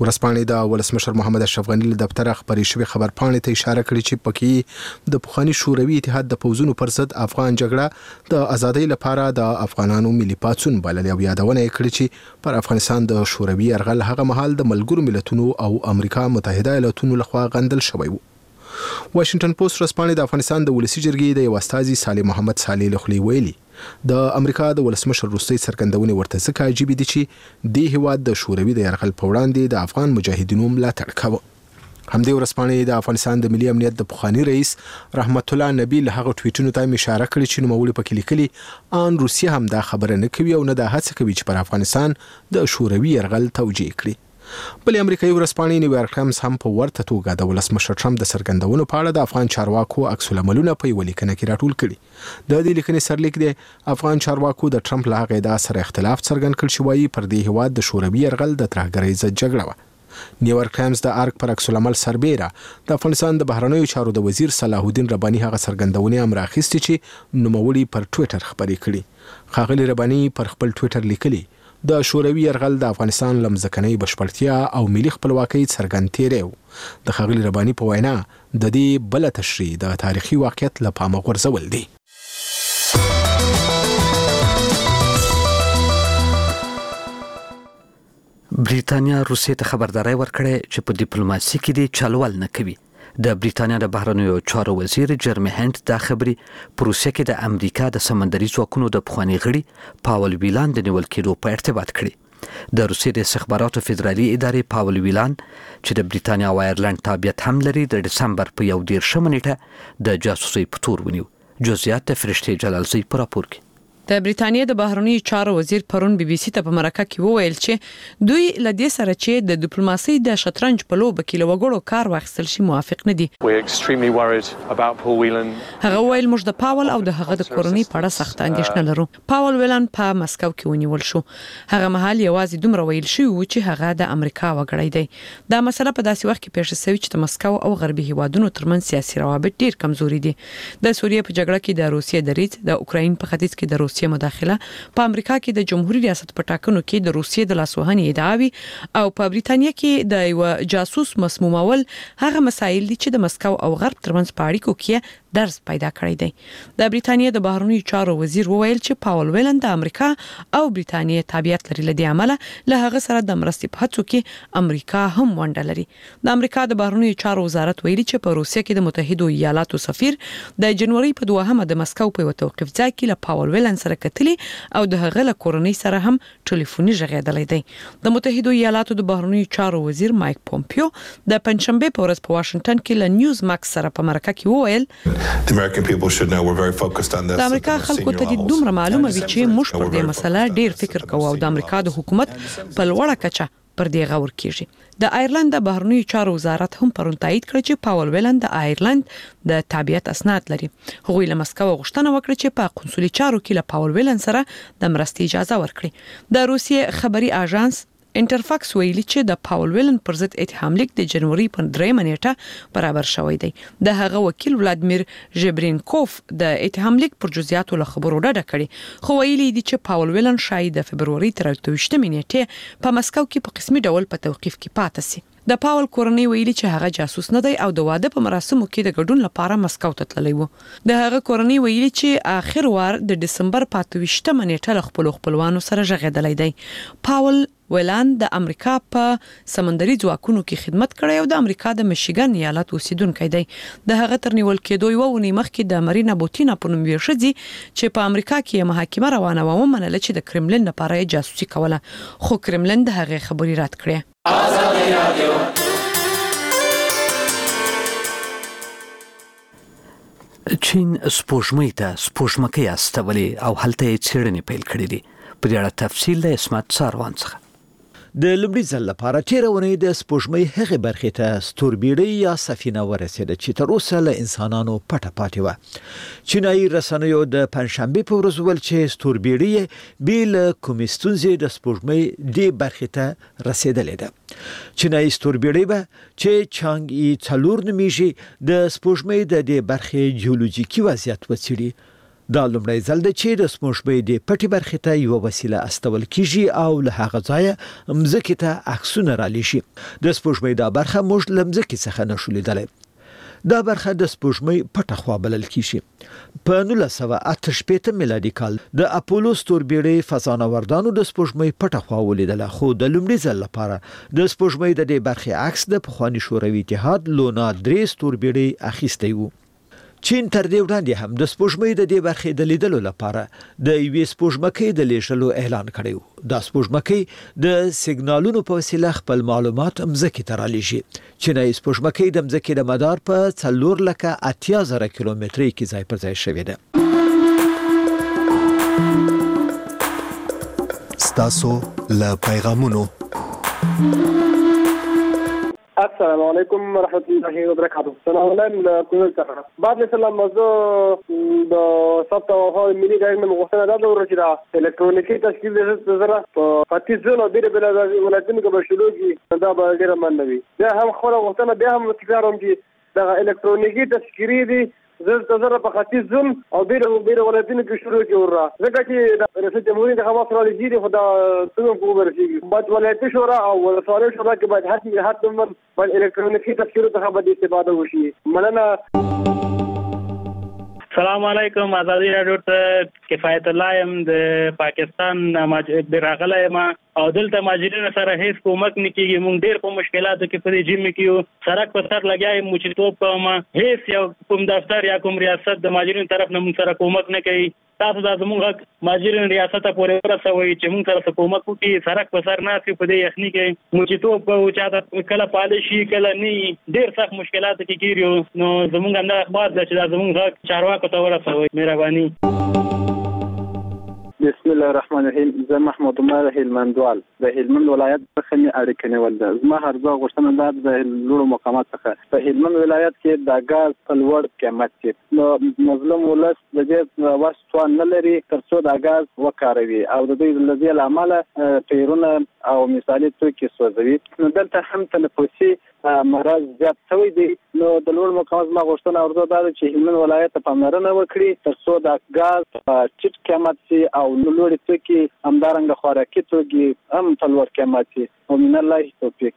ورځپاڼې د ولسمشر محمد اشرف غني له دفتره خبري شوی خبرپاڼې ته اشاره کړې چې پکې د پخوانی شوروي اتحاد د پوځونو پر ضد افغان جګړه د ازادۍ لپاره د افغانانو ملي پاڅون بللې او یادونه یې کړې چې پر افغانستان د شوروي یرغل هغه مهال د ملګرو ملتونو او امریکا متحده ایالاتونو لخوا غندل شوی و. واشنگټن پوسټ ورځپاڼې د افغانستان د ولسی جرګې د یو استازي صالح محمد صالح لخلی ویلي د امریکا د ولسمشر روسي څرګندونې ورته ځکه عجیب دي چې د هیواد د شوروي د یرغل په وړاندې د افغان مجاهدینو ملاتړ کاوه. همدې ورځپاڼې د افغانستان د ملي امنیت د پخوانی رئیس رحمت الله نبی له هغه ټویټونو ته اشاره کړې چې نوموړي پکې لیکلي ان روسیه هم دا خبره نه کوي او نه دا هڅه کوي چې پر افغانستان د شوروي یرغل توجیه کړي. بل امریکایي ورځپاڼې نیویارک ټایمز هم په ورته توګه د ولسمشر ټرمپ د څرګندونو په اړه د افغان چارواکو عکس العملونه په یوه لیکنه کې راټول کړي. د دې لیکنې سرلیک دی افغان چارواکو د ټرمپ له هغې ادعا سره اختلاف څرګند کړ چې وایي پر دې هیواد د شوروي یرغل د ترهګرۍ ضد جګړه وه. نیویارک ټایمز د ارګ پر عکس العمل سربیره د افغانستان د بهرنیو چارو د وزیر صلاح الدین رباني هغه څرګندونې هم راخیستې چې نوموړي پر ټویټر خبرې کړي. ښاغلي رباني پر خپل ټویټر لیکلي د شوروي یرغل د افغانستان لمځکنۍ بشپړتیا او ملي خپلواکۍ څرګند تیری و. د ښاغلي رباني په وینا د دې بل تشریح د تاریخي واقعیت له پامه غورځول دي.
بریتانیا روسیې ته خبرداري ورکړې چې په ډیپلوماسي کې دې چلول نه کوي. د بریتانیا د بهرنیو چارو وزیر جرمی هنت دا خبري په روسیه کې د امریکا د سمندري ځواکونو د پخوانی غړي پاول ویلان د نیول کېدو په ارتباط کړي. د روسیې د استخباراتو فدرالي ادارې پاول ویلان چې د بریتانیا او آیرلند تابعیت هم لري د دسمبر په 11 نیټه د جاسوسي په تور ونیو. جزئیات د فرشته جلالزی په راپور کې.
د بریتانیا د بهرنیو چارو وزیر پرون بي بي سي ته په مرکه کې وویل چې دوی لدې سره چې د ډیپلوماسي د شطرنج په لوبه کې لوګړو کار واخیستل شي موافق نه دي. هغه ویل موږ د پاول او د هغه د کورنۍ په اړه سخت اندېښنه لرو. پاول ویلان په مسکو کې ونیول شو. هغه مهال یوازې دومره ویل شو چې هغه د امریکا وګړی دی. دا مسله په داسې وخت کې پیښ شوې چې د مسکو او غربي هیوادونو ترمنځ سیاسي روابط ډیر کمزوري دي. د سوریې په جګړه کې د روسیې دریځ، د اوکراین په ختیځ کې د روسیې مداخله، په امریکا کې د جمهوریت ریاست په ټاکنو کې د روسیې د لاسوهنې ادعاوي او په بریتانیا کې د یو جاسوس مسمومول هغه مسایل دي چې د مسکو او غرب ترمنځ په اړیکو کې درز پیدا کړی دی. د بریتانیا د بهرنیو چارو وزیر وویل چې پاول ویلن د امریکا او بریتانیا تابعیت لري، لدې عمله له هغه سره د مرستې په هڅو کې امریکا هم ونډه لري. د امریکا د بهرنیو چارو وزارت ویلي چې په روسیه کې د متحده ایالاتو سفیر د جنوري په 2 د مسکو په یو توقيف ځای کې له پاول ویلن سره کتلي او د هغه له کورنۍ سره هم ټلیفوني ژغېدلې دی. د متحده ایالاتو د بهرنیو چارو وزیر مایک پومپیو د پنځشنبه په ورځ په واشنگټن کې له نیوز ماکس سره په مرکه کې وویل د امریکا خلکو ته د دومره معلومه وي چې موږ پر دې مسله ډیر فکر کوو او د امریکا د حکومت په لوړه کچه پر دې غور کیږي. د آیرلند د بهرنیو چارو وزارت هم پرون تایید کړ چې پاول ویلن د آیرلند د تابعیت اسناد لري. هغوی له مسکو غوښتنه وکړه چې په قونسلي چارو کې له پاول ویلن سره د مرستې اجازه ورکړي. د روسیې خبري اژانس انټرفاکس ویلي چې د پاول ویلن پر ضد اتهام لیک د جنوري په 3 نیټه برابر شوی دی. د هغه وکیل ولادمیر ژبرینکوف د اتهام لیک پر جزئیاتو له خبرو ډډه کړي، خو ویلي دي چې پاول ویلن شاید د فبرवरी تر 28 نیټه په مسکو کې په قسمي ډول په توقيف کې پاتې شي. د پاول کورنۍ ویلي چې هغه جاسوس نه دی او د واده په مراسمو کې د ګډون لپاره مسکو ته تللی و. د هغه کورنۍ ویلي چې آخر وار د دسمبر 28 نیټه له خپلوانو سره ژغېدلی دی. پاول ویلان د امریکا په سمندري ځواکونو کې خدمت کړی او د امریکا د میشیګن ایالت اوسیدونکی دی. د هغه تر نیول کېدو یو ونی مخکې د مرینا بوتینا په نوم یو شذي چې په امریکا کې محاکمه روانه و ومنله چې د کرملین لپاره جاسوسي کوله، خو کرملین د هغه خبري رد کړې.
چین سپوږمۍ ته سپوږمکۍ استولې او هلته یې څېړنې پیل کړې دي. په دې اړه تفصیل د اسمت ساروان څخه.
د لومړي ځل لپاره تیر اونۍ د سپوږمۍ هغه برخې ته ستوربیړۍ یا سفینه ورسېده چې تر اوسه له انسانانو پټه پاتې و. چینایي رسنیو د پنځشنبه په ورځ ویل چې ستوربیړۍ بیل کومې ستونزې د سپوږمۍ دې برخې ته رسیدلې ده. چینایي ستوربیړۍ به چې چانګ ای 4 نومیږي د سپوږمۍ د دې برخې جیولوژیکي وضعیت وڅېړي. دا لومړی ځل دی چې د سپوږمۍ د پټي برخې ته یو وسیله استول کیږي او له هغه ځایه مځکې ته عکسونه رالي شي. د سپوږمۍ دا برخه موږ له مځکې څخه نشو لیدلی. دا برخه د سپوږمۍ پټه خوا بلل کیږي. په 1988 میلادي کال د اپولو ستوربیړۍ فضانوردانو د سپوږمۍ پټه خوا ولیدله، خو د لومړي ځل لپاره د سپوږمۍ د دې برخې عکس د پخواني شوروي اتحاد لونا 3 ستوربیړۍ اخیستی و. چین تر دې وړاندې هم د سپوږمۍ د دې برخې د لیدلو لپاره د یوې سپوږمکۍ د لیږلو اعلان کړی و. دا سپوږمکۍ د سیګنالونو په وسیله خپل معلومات مځکې ته رالیږي. چینایي سپوږمکۍ د مځکې د مدار په 4,80,000 کیلومترۍ کې ځای پر ځای شوې ده.
ستاسو له پیغامونو.
السلام علیکم ورحمۃ اللہ وبرکاتہ. سلام علیکم کومل څخه بعد السلام موضوع د ثبت او ملي ګارډ مغوښتنه ده چې دا الکترونیکي تشکیل د زړه په ختیځ زون او بیره بل ولایتونو کې بشلوږي دا به ډیره منوي. دا هم خو غوښتنه بیا هم تکراروم چې دا الکترونیکي تشکیل دي زړه په ختیځ زون او بیره ولایتونو کې شروع کیږي. ځکه چې د ریاست جمهوریت د خواص را لګیږي خو دا څنګه کومه رسیږي باید ولایتي شورا او ولسوالۍ شورا کې باید حتما باید الکترونیکي تشکیل څخه باید استفاده وشي. مننه.
السلام علیکم. آزادی رادیو ته کفایت الله يم د پاکستان د راغلی ما او دلته ماجرین سره هیڅ کومک نکېږي. مونږ ډېر په مشکلاتو کې په دې جیم کې یو سړک په سر لګیای موچتوب کوم هیڅ یو کوم دفتر یا کوم ریاست د ماجرین طرف نه مونږ سره کومک نه کوي. تاسو د زموږ ماجرین ریاست پورې ورسوي چې مونږ سره کومک وکړي. سړک په سر نه په دې یخني کې موچتوب کو چاته کله پالیشي کله نه ډېر سخت مشکلات کې کیږي. نو زموږ هم د اخبار د چې زموږ چارواکو ته ورسوي. مهرباني.
بسم الله الرحمن الرحیم. زه محمد عمر هلمندوال د هلمند ولایت څخه مې اړیکه نیول ده. زما هرځه غوښتنه ده د لوړو مقامات څخه په هلمند ولایت کې د غاز په لوړ قیمت کې نو مظلوم ولس د دې واسطه نه لري ترڅو د غاز وکاروي او د دې لږه لامل پیرونه او مثالي توکي سوځوي. نو دلته هم تنفسي مرض زیات شوی دی. نو د لوړ مقامات ما غوښتنه ورته ده چې هلمند ولایت په پاملرنه وکړي ترڅو د غاز ټیټ قیمت سي او لوړ توکي همدارنګه خوراکي توکي هم په لوړ قیمت سي. ومن الله توفیق.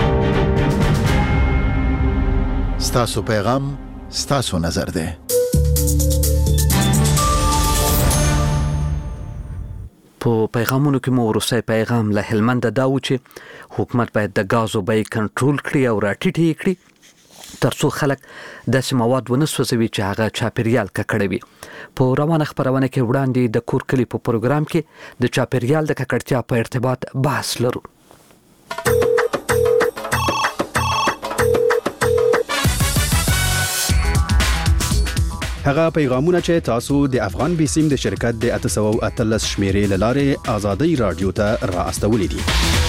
ستاسو پیغام ستاسو نظر ده.
په پیغامونو کې مو وروستی پیغام له هلمند دا و چې حکومت باید د غازو بیې کنټرول کړي او راټیټې کړي ترڅو خلک داسې مواد ونه سوځوي چې هغه چاپیریال ککړوي. په روانه خبرونه کې وړاندې د کور کلی په پروګرام کې د چاپیریال د ککړتیا په ارتباط بحث لرو.
هغه پیغامونه چې تاسو د افغان بیسیم د شرکت د 813 شمیرې لاره آزادۍ رادیو ته را استولې دي.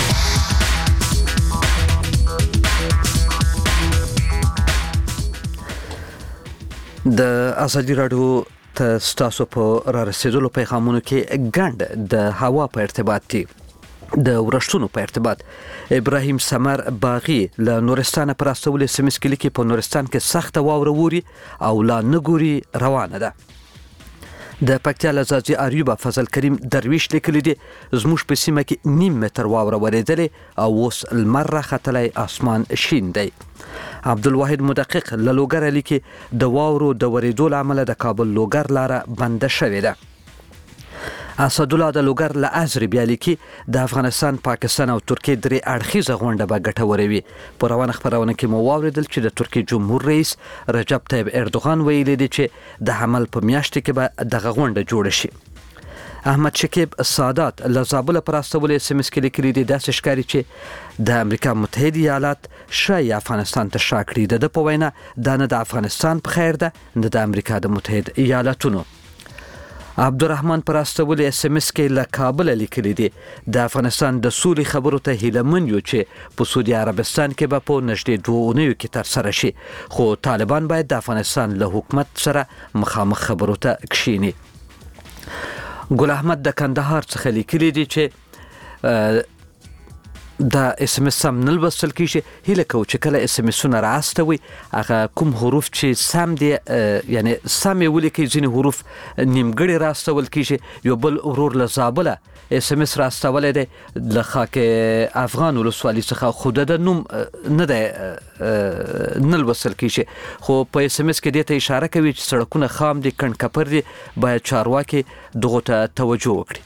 د آزادۍ رادیو ته تاسو په را رسیدلو پیغامونو کې ګڼ د هوا په ارتباط دي. د ورښتونو په ارتباط ابراهیم سمر باغی له نورستان پر استولې سیمه کې په نورستان کې سخت واوره ووري او لا نګوري روانه ده. د پکتیا لزازي اریوب فضل کریم درویش لیکلی دی زموږ په سیمه کې نیم متر واوره ورېدلې او اوس لمر راختلی اسمان شین دی. عبدالواحد مدقق له لوګر لیکي د واورو د ورېدو له امله د کابل لوګر لاره بنده شوې ده. اسد الله د لوګر له ازر بیا لیکي د افغانستان پاکستان او ترکیه درې اړخیزه غونډه به ګټوره وي. په روانه خبرونه کې مو واوریدل چې د ترکیه جمهور رئیس رجب طیب اردوغان ویلي دی چې د حمل په میاشت کې به دغه غونډه جوړه شي. احمد شکیب سادات له زابل پر استولې سیمه کې لیکلي دی داسې ښکاري چې د امریکا متحده ایالات شای افغانستان ته شاکړي. د په وینا دا نه د افغانستان په خیر ده نه د امریکا د متحده ایالاتونو. عبدالرحمن پر استولې اس ام اس کې له کابل لیکلي دی د افغانستان د سولې خبرو ته هیله من یو چې په سعودي عربستان کې به په نږدې 2 اونیو کې تر سره شي خو طالبان باید د افغانستان له حکومت سره مخامخ خبرو ته کښیني. ګل احمد د کندهار څخه لیکلي دی چې دا اس ام اس سم نل وصل کیږي هله کو چې کله اس ام اس نه راستوي هغه کوم حروف چې سم دي یعنی سم ولیکي ځینې حروف نیمګړي راستول کیږي یو بل ورور لزابله اس ام اس راستولې ده لخوا کې افغان ولسوالۍ څخه خود د نوم نه ده نل وصل کیږي خو په اس ام اس کې دې ته اشاره کوي چې سړکونه خام دي کڼکپر دي باید چارواکي دغه ته توجه وکړي.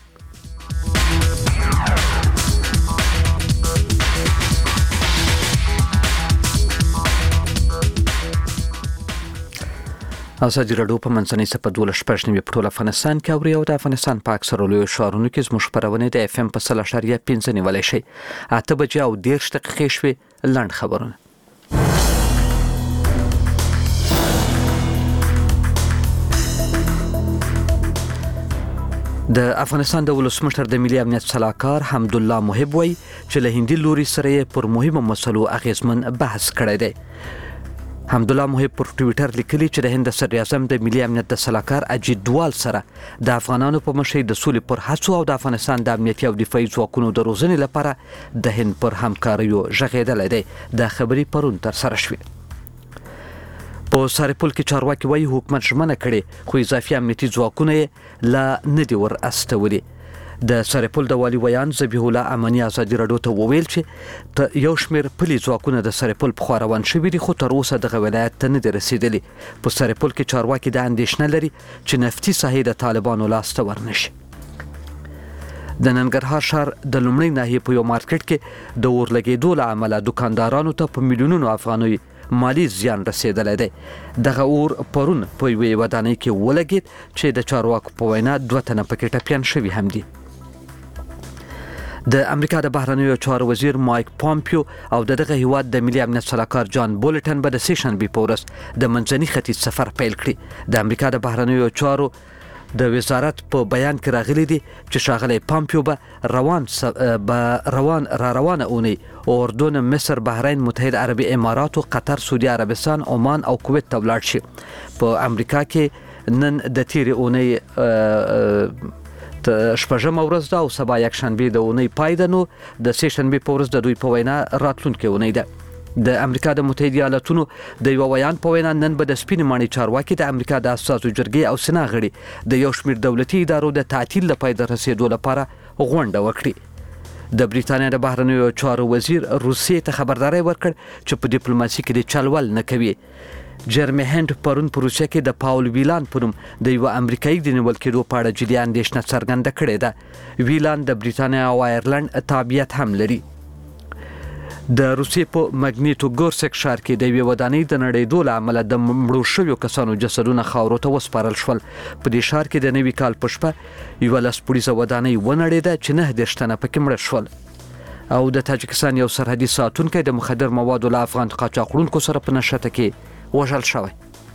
ازادي راډیو په منځنۍ سپه 12 په ټول افغانستان کې اوري او د افغانستان په اکثره لویو ښارونو کې زموږ خبرونه د اف ام په 0.5 نیولای شي. 8 بجې او 10 دقیقې شوي لاند خبرونه. د افغانستان د ولسمشر د ملي امنیت صلاحکار حمدالله محب وایي چې له هندي لوري سره پر مهمو مسلو اغیزمن بحث کړی دی. حمدالله محب پر ټویټر لیکلی چې د هند صدر اعظم د ملي امنیت د صلاحکار اجیت دوال سره د افغانانو په مشرۍ د سولې پر هڅو او د افغانستان د امنیتي او دفاعي ځواکونو د روزنې لپاره د هند پر همکاریو ژغېدلی دی. دا خبرې پرون ترسره شوې. په سرپل کې چارواکي وایي حکومت ژمنه کړې خو اضافي امنیتي ځواکونه یې لا نه دي ور استولي. د سرپل د والي ویان ذبیح الله امني ازادي راډیو ته وویل چې یو شمېر پلي ځواکونه د سرپل په خوا روان شوي دي خو تر اوسه دغه ولایت ته نه دي رسېدلي. په سرپل کې چارواکي دا اندېښنه لري چې نفتي ساحې د طالبانو لاس ته ورنشي. د ننګرهار ښار د لومړۍ ناحیې په یو مارکیټ کې د اور لګېدو له امله دوکاندارانو ته په میلیونونو افغانۍ مالی زیان رسیدلی دی. دغه اور پرون په یوې ودانۍ کې ولګېد چې د چارواکو په وینا 2 تنه پکې ټپیان شوي هم دي. د امریکا د بهرنیو چارو وزیر مایک پامپیو او دغه هیواد د ملي امنیت صلاحکار جان بولټن به د سیشنبې په ورځ د منځني ختیځ سفر پیل کړي. د امریکا د بهرنیو چارو د وزارت په بیان کې راغلي دي چې ښاغلی پامپیو به روانه اونۍ اردن، مصر، بحرین، متحده عربي امارات، قطر، سعودي عربستان، عمان او کویت ته ولاړ شي. په امریکا کې نن د تیرې اونۍ شپږمه ورځ ده او سبا یکشنبه د اونۍ پای ده. نو د سهشنبه په ورځ د دوی په وینا راتلونکې اونۍ ده. د امریکا د متحده ایالاتونو د یو بیان په وینا نن به د سپینې ماڼۍ چارواکي د امریکا د اساسو جرګې او سنا غړي د یو شمېر دولتي ادارو د تعطیل د پای ته رسیدو لپاره غونډه وکړي. د بریتانیا د بهرنیو چارو وزیر روسیې ته خبرداری ورکړ چې په ډیپلوماسي کې د چلول نه کوي. جرمی هند پرون په روسیه کې د پاول ویلان په نوم د یو امریکایي د نیول کېدو په اړه جدي اندېښنه څرګنده کړې ده. ویلان د بریتانیا او آیرلند تابعیت هم لري. د روسیې په مګنیټوګورسک ښار کې د یوې ودانۍ د نړېدو له امله د مړو شویو کسانو جسدونه خاورو ته وسپارل شول. په دې ښار کې د نوي کال په شپه 11 پولیسه ودانۍ ونړېده چې 9 تنه پکې مړه شول. او د تاجکستان یو سرحدي ساتونکی د مخدر موادو له افغان قاچاقونکو سره په نښته کې وژل شوی.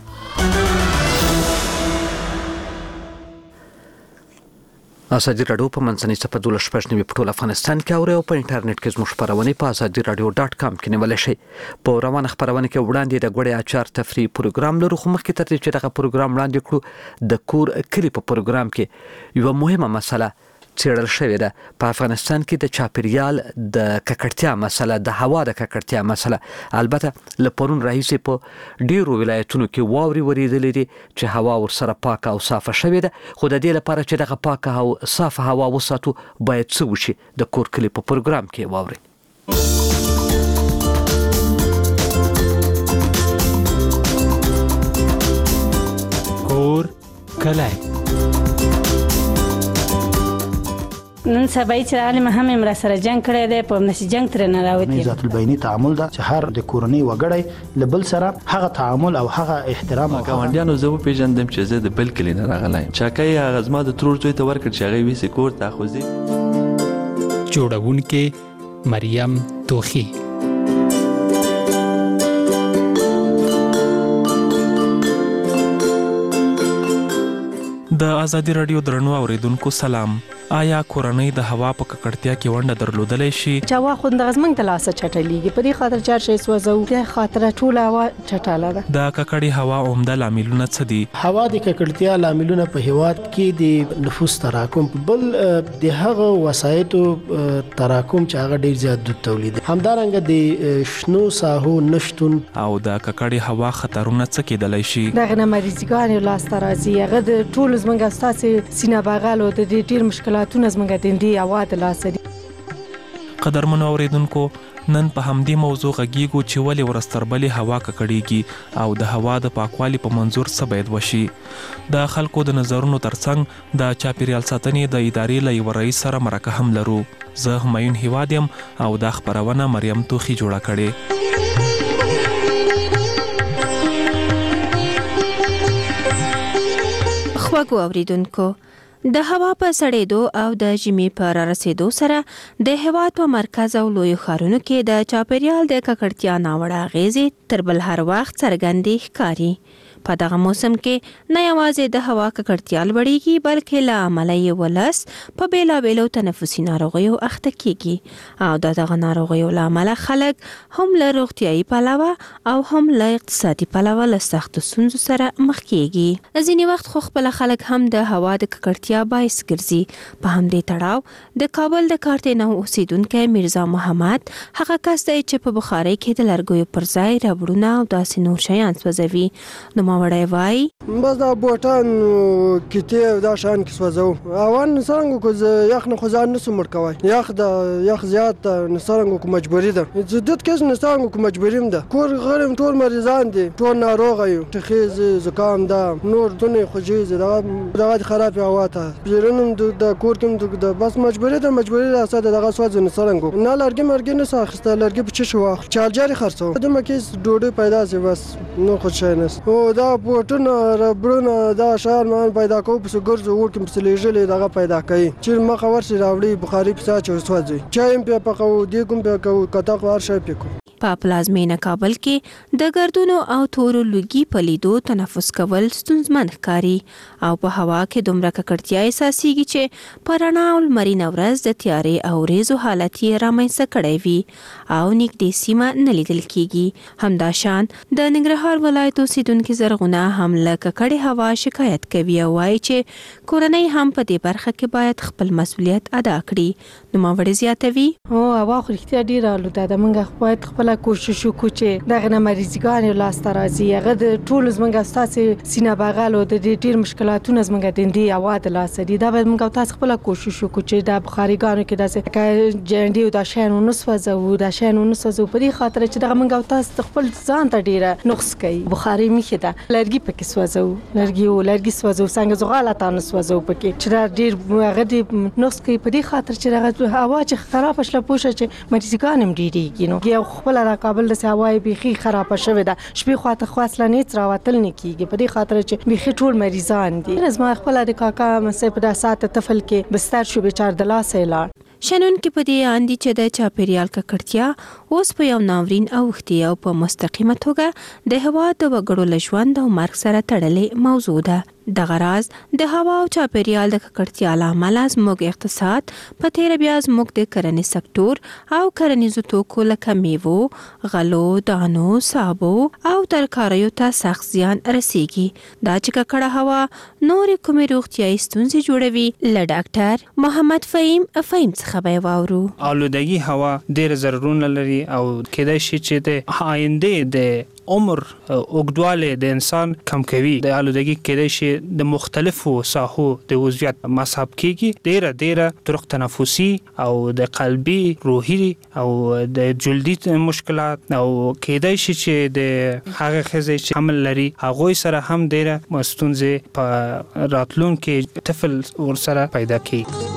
ازادي راډیو په منځنۍ سپه 12 په ټول افغانستان کې اوري او په انټرنیټ کې زموږ خبرونه په azadiiradio.com کې نیول شي. په روانه خبرونه کې وړاندې د غوړې اچار تفریح پروګرام لرو خو مخکې تر دې چې دغه پروګرام وړاندې کړو د کور کلی په پروګرام کې یو مهمه مسله څېړل شوې ده. په افغانستان کې د چاپیریال د ککړتیا مسله، د هوا د ککړتیا مسله، البته له پرون راهیسې په ډیرو ولایتونو کې واورې ورېدلې دي چې هوا ورسره پاکه او صافه شوې ده. خو د دې لپاره چې دغه پاکه او صافه هوا وساتو باید څه وشي؟ د کور کلی په پروګرام کې واورئ.
کور کلی
نن سبا چې عالم هم را سره جنگ کړی دی، په نشي جنگ تر نه راوتی.
ذات البینی تعامل ده چې هر د کورنۍ وګړی لبل سره هغه تعامل او هغه احترام او
ګاونډیانو زه پیژندم چې زه د بل کلی نه راغلی چاکای هغه زما د ترور زوی ته ورکړ چې هغه ویسې کور ته خوځي.
جوړونکې مریم توخی.
د
د ازادي رادیو درنو اوریدونکو سلام. آیا کورنۍ د هوا په ککړتیا کې ونډه درلودلی شي؟
چې هوا خو د غزمنګ د لاسه چټلیږي، په دې خاطر چار شي سوځو، د خاطر ټوله هوا چټاله ده.
د ککړې هوا عمده لاملونه څه دي؟
هوا د ککړتیا لاملونه په هیواد کې د نفوس تراکم، بل د هغه وسایطو تراکم چې هغه ډیر زیات د تولید، همدارنګه د شنو ساحو نشتون
او د ککړې هوا خطرونه څه کېدلی شي؟
دغه مریضګان لاسته راځي، هغه د ټول زمونږ ستاسو سینه بغل او د ډیر مشکلات زمونږ د دې اواز لاسه.
قدرمنو اوریدونکو، نن په همدې موضوع غږیږو چې ولې ورستربلې هوا ککړیږي او د هوا د پاکوالي په منظور څه باید وشي. د خلکو د نظرونو ترڅنګ د چاپیریال ساتنې د ادارې له یوه رئیس سره مرکه هم لرو. زه همایون هیواد یم او دا خپرونه مریم توخي جوړه کړې.
خواږو اوریدونکو، د هوا په سړېدو او د ژمي په رارسېدو سره د هېواد په مرکز او لویو ښارونو کې د چاپیریال د ککړتیا ناوړه اغېزې تر بل هر وخت څرګندې ښکاري. په دغه موسم کې نه یوازې د هوا ککړتیا لوړېږي، بلکې له امله یې ولس په بېلابېلو تنفسي ناروغیو اخته کېږي او د دغه ناروغیو له امله خلک هم له روغتیایي پلوه او هم له اقتصادي پلوه له سختو ستونزو سره مخ کېږي. ځینې وخت خو خپله خلک هم د هوا د ککړتیا باعث ګرځي. په همدې تړاو د کابل د کارتې نو اوسیدونکی میرزا محمد هغه کس دی چې په بخارۍ کې د لرګیو پر ځای ربړونه او داسې نور شیان سوځوي. نو وړای وای
بس دا بوټان کیته دا شان کې سوځو اوان څنګه کو یخ نه خزان نسو مرکوي یخ زیات نسرنګ کو مجبوری ده زدت کس نسرنګ کو مجبوریم ده کور غرم ټول مریضان دي ټول ناروغ یو تخیز زکام ده نور دنه خوجیز دا خراب هوا ته بیرونم د کور کوم د بس مجبوری ده اساده دغه سوځ نسرنګ نه لرګي نه ساخسته لرګي په چش واخ چارجر خرڅو د مکیس ډوډۍ پیدا سي بس نو خوشاینس او دا بوټونه ربړونه دا شهر مان پیدا کوو په ګرځو ورکم په لېجلې دغه پیدا کوي چې مخه ورسي راوړي بخاري په ساچو سوځي چایم په پخو دی کوم په کو کتا ور شي پکو.
په پلازمینه کابل کې د ګردونو او تورو لوګي په لیدو تنفس کول ستونزمن ښکاري او په هوا کې دومره ککړتیا احساسېږي چې په رڼا او لمرینه ورځ د تیارې او ریزو حالت یې رامنځته کړی وي او نږدې سیمه نه لیدل کېږي. همداشان د ننګرهار ولایت اوسیدونکي زرغونه هم له ککړې هوا شکایت کوي او وایي چې کورنۍ هم په دې برخه کې باید خپل مسؤلیت ادا کړي. نوموړې زیاتوي
هوا خو رښتیا ډېره آلوده ده، موږ باید خپله کوشش وکړو چې دغه مریضګان لاسته راځي، هغه د ټول زموږ ستاسو سینه بغل او د ډېر مشکلاتونه زموږ د دې هوا د لاسه دي. دا باید موږ تاسو خپله کوشش وکړو چې د بخاریګانو کې داسې جنډي او د شیانو نسوځو د شیانو نسوځو په دې خاطر چې دغه موږ تاسو خپل ځان ته ډېره نقص کوي. بخاري میخه ده لرګي پکې سوځو لرګي سوځو څنګه زغاله تاسو سوځو پکې چې دا ډېر هغه د نقص کوي په دې خاطر چې دغه هوا چې خراب شله پوښه چې مریضګان هم ډېریږي. نو یو خپل را کابل د هوای بيخي خراب شوه ده شپې خواته خاصله نه تراوتل نه کیږي په دې خاطر چې بيخي ټول مریضان دي. زما خپل د کاکا مسه په داسات طفل کې بستر شو بیچار د لاسه لاړ.
شنن کې په دې اندي چې د چاپیریال ککړتیا اوس په یو ناورین اوختي او په مستقیمه توګه د هوا د وګړو لژوند او مرګ سره تړلې موضوع ده. دغه راز د هوا او چاپیریال د ککړتیا له امله زموږ اقتصاد په تیر بیا زموږ د کرنې سکتور او کرنیزو توکو لکه میوو، غلو، دانو، صابو او ترکاریو ته سخت زیان رسیږي. دا چې ککړه هوا نورې کومې روغتیایي ستونزې جوړوي. له ډاکټر محمد فهیم څخه به واورو.
آلودگی هوا ډېر ضررونه لري او کېدای شي چې د آینده د عمر اوږدوالی د انسان کم کوي. د آلودگی کېدای شي د مختلفو ساحو د عضویت مصاب کېږي. ډېره طرق تنفسي او د قلبي، روحي او د جلدي مشکلات او کېدای شي چې د هغه ښځې چې حمل لري هغوی سره هم ډېره ستونزې په راتلونکي طفل ورسره پیدا کېږي.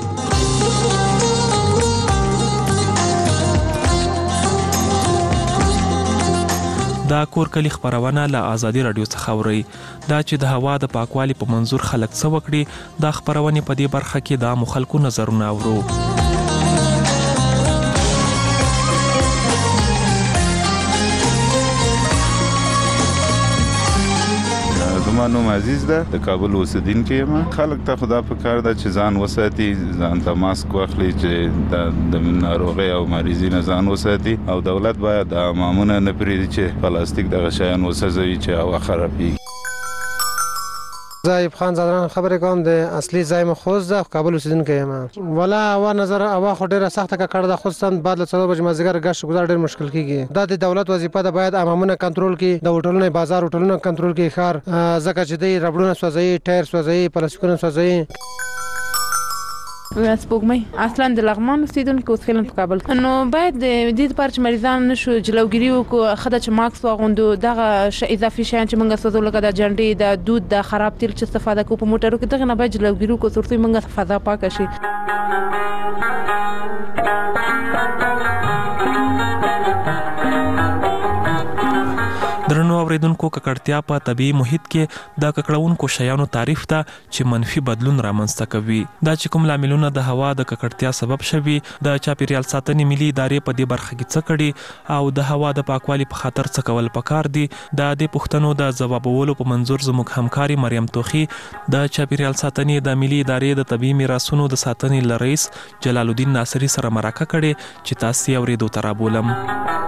دا کور کلی خبرونه له ازادي رادیو څخه اوري. دا چې د هوا د پاکوالي په منظور خلک څه وکړي، دا خبرونه په دې برخه کې د عامو خلکو نظرونه اورو.
زما نوم عزیز ده، د کابل اوسیدونکی یم. خلک ته خدا په کار ده چې ځان وساتي، ځان ته ماسک واخلي چې د ناروغۍ او مریضۍ نه ځان وساتي، او دولت باید د امامونه نه پرېږدي چې پلاستیک دغه شیان وسوځوي چې هوا خرابېږي.
زایب خان زادران خبرې کوم د اصلي ځای مو خوست ده، کابل اوسیدونکی یم. ولا هوا نظر هوا خو ډیره سخته کړه ده، خصوصا بعد له 4 بجې مازدیګر ګشت گزار ډیر مشکل کیږي. دا د دولت وظیفه ده، باید امامونه کنټرول کړي، د هوټلونو بازار هوټلونو کنټرول کړي ښار، ځکه چې د ربړونه سوځي، ټایر سوځي، پلاستیکونه سوځي.
سپوږمۍ اصلا د لغمان اوسیدونکو اوس خلن په کابل، نو باید د دې لپاره چې مریضان نشو جلوګیری وکړو، خدای چې ماکس واغوندو، دغه اضافي شیان چې موږ سوزو لکه د جنډې، د دود، د خراب تیل چې استفاده کوو په موټرو کې، دغه نه باید جلوګیری وکړو ترڅو موږ فضا پاکه شي.
درنو اوریدونکو، ککړتیا په طبي محیط کې د ککړونکو شیانو تعریف ته چې منفي بدلون رامنځته کوي. دا چې کوم لاملونه د هوا د ککړتیا سبب شوي، د چاپیریال ساتنې ملي ادارې په دې برخه کې څه کړي او د هوا د پاکوالي په خاطر څه کول پکار دي، د دې پوښتنو د ځوابولو په منظور زموږ همکاري مریم توخی د چاپیریال ساتنې د ملي ادارې د طبي میراثونو د ساتنې لرئیس جلال الدین ناصری سره مرکه کړې چې تاسو یې اوریدو ته رابولم.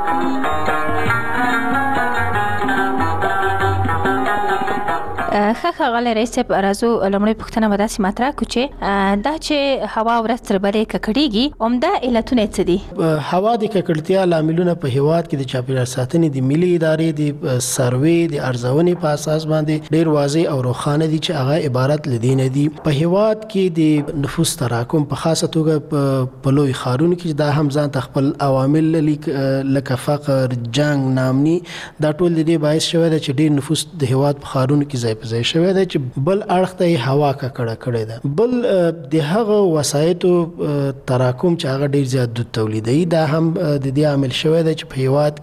ښه غل رئیس صاحب، راځو لومړی پوښتنه به داسې مطرح کړو چې دا چې هوا ورځ تر بلې ککړېږي، عمده علتونه څه دي؟
هوا د ککړتیا لاملونه په هیواد کې د چاپیریال ساتنې د ملي ادارې د سروې د ارزونې په اساس باندې ډیر واضح او روښانه دي چې هغه عبارت لدین دي. په هیواد کې د نفوس تراکم په خاصه توګه په لوی ښارونو کې دا هم ځان خپل عوامل لکه فقر، جنگ، نامني، دا ټول د دې باعث شوی دی چې ډیر نفوس د هیواد په ښارونو کې ځای په ځای شوی دی چې بل اړخ ته هوا ککړه کړې ده. بل د هغه وسایطو تراکم چې هغه ډیر زیات دود تولیدوي، دا هم د دې عامل شوی دی چې په هیواد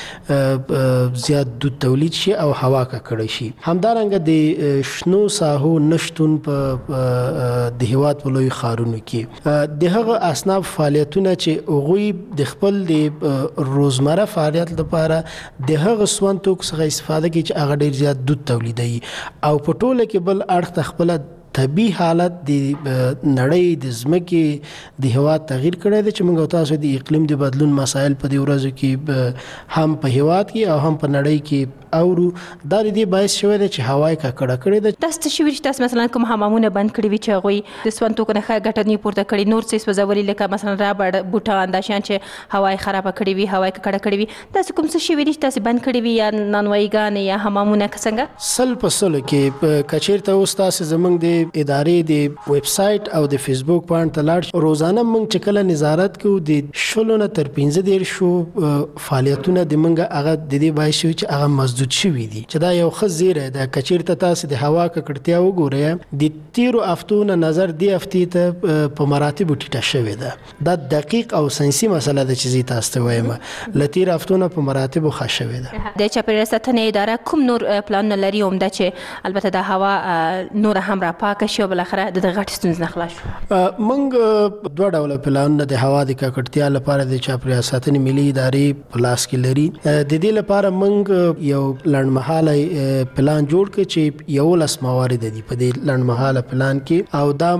کې زیات دود تولید شي او هوا ککړه شي. همدارنګه د شنو ساحو نشتون په د هیواد په لوی ښارونو کې د هغه اصناف فعالیتونه چې هغوی د خپل د روزمره فعالیت لپاره د هغه سون توکو څخه استفاده کوي چې هغه ډیر زیات دود تولیدوي، او په ټوله کې بل اړخ خپل طبي حالت د نړۍ د ځمکې د هوا تغییر کړی دی چې موږ تاسو د اقلیم د بدلون مسایل په دې ورځو کې هم په هیواد کې او هم په نړۍ کې اورو. دا د دې باعث شوی دی چې هوا یې ککړه کړې ده.
تاسو ته شوي چې تاسو مثلا کوم حمامونه بند کړي وي چې هغوی د سون توکو نه ښه ګټه نه پورته کړي، نور څه سوځولي لکه مثلا رابړ، بوټان، دا شیان چې هوا یې خرابه کړې وي، هوا یې ککړه کړې وي، تاسو کوم څه شوي دي چې تاسو بند کړي وي یا نانوایيګانې یا حمامونه څنګه؟ 100%
کې کچیرته اوس تاسو زموږ د ادارې د ویب سایټ او د فیسبوک باندې تلاړ روزانه موږ چې کله نظارت کوو د شلو نه تر 15 شو فعالیتونه د موږ هغه د دې باعث شوي چې هغه مسدود شوي دي، چې دا یو ښه زیری ده. کچیرته تاسو د هوا ککړتیا وګورئ، د تیرو هفتو نه نظر دې هفتې ته په مراتبو ټیټه شوې ده. دا دقیق او ساینسي مسله ده چې زه تاسو ته وایم، له تیرو هفتو نه په مراتبو ښه شوې ده.
د چاپیریال ساتنې اداره کوم نور پلانونه لري عمده چې البته د هوا نور هم را پاکه شي او بل اخره د غټ ستونزې نه خلاص شو؟
موږ دوه ډوله پلانونه د هوا د ککړتیا لپاره د چاپیریال ساتنې ملي ادارې په لاس کې لري. د دې لپاره موږ یو لنډمهاله پلان جوړ کړ چې 11 موارد دي په دې لنډمهاله پلان کې، او دا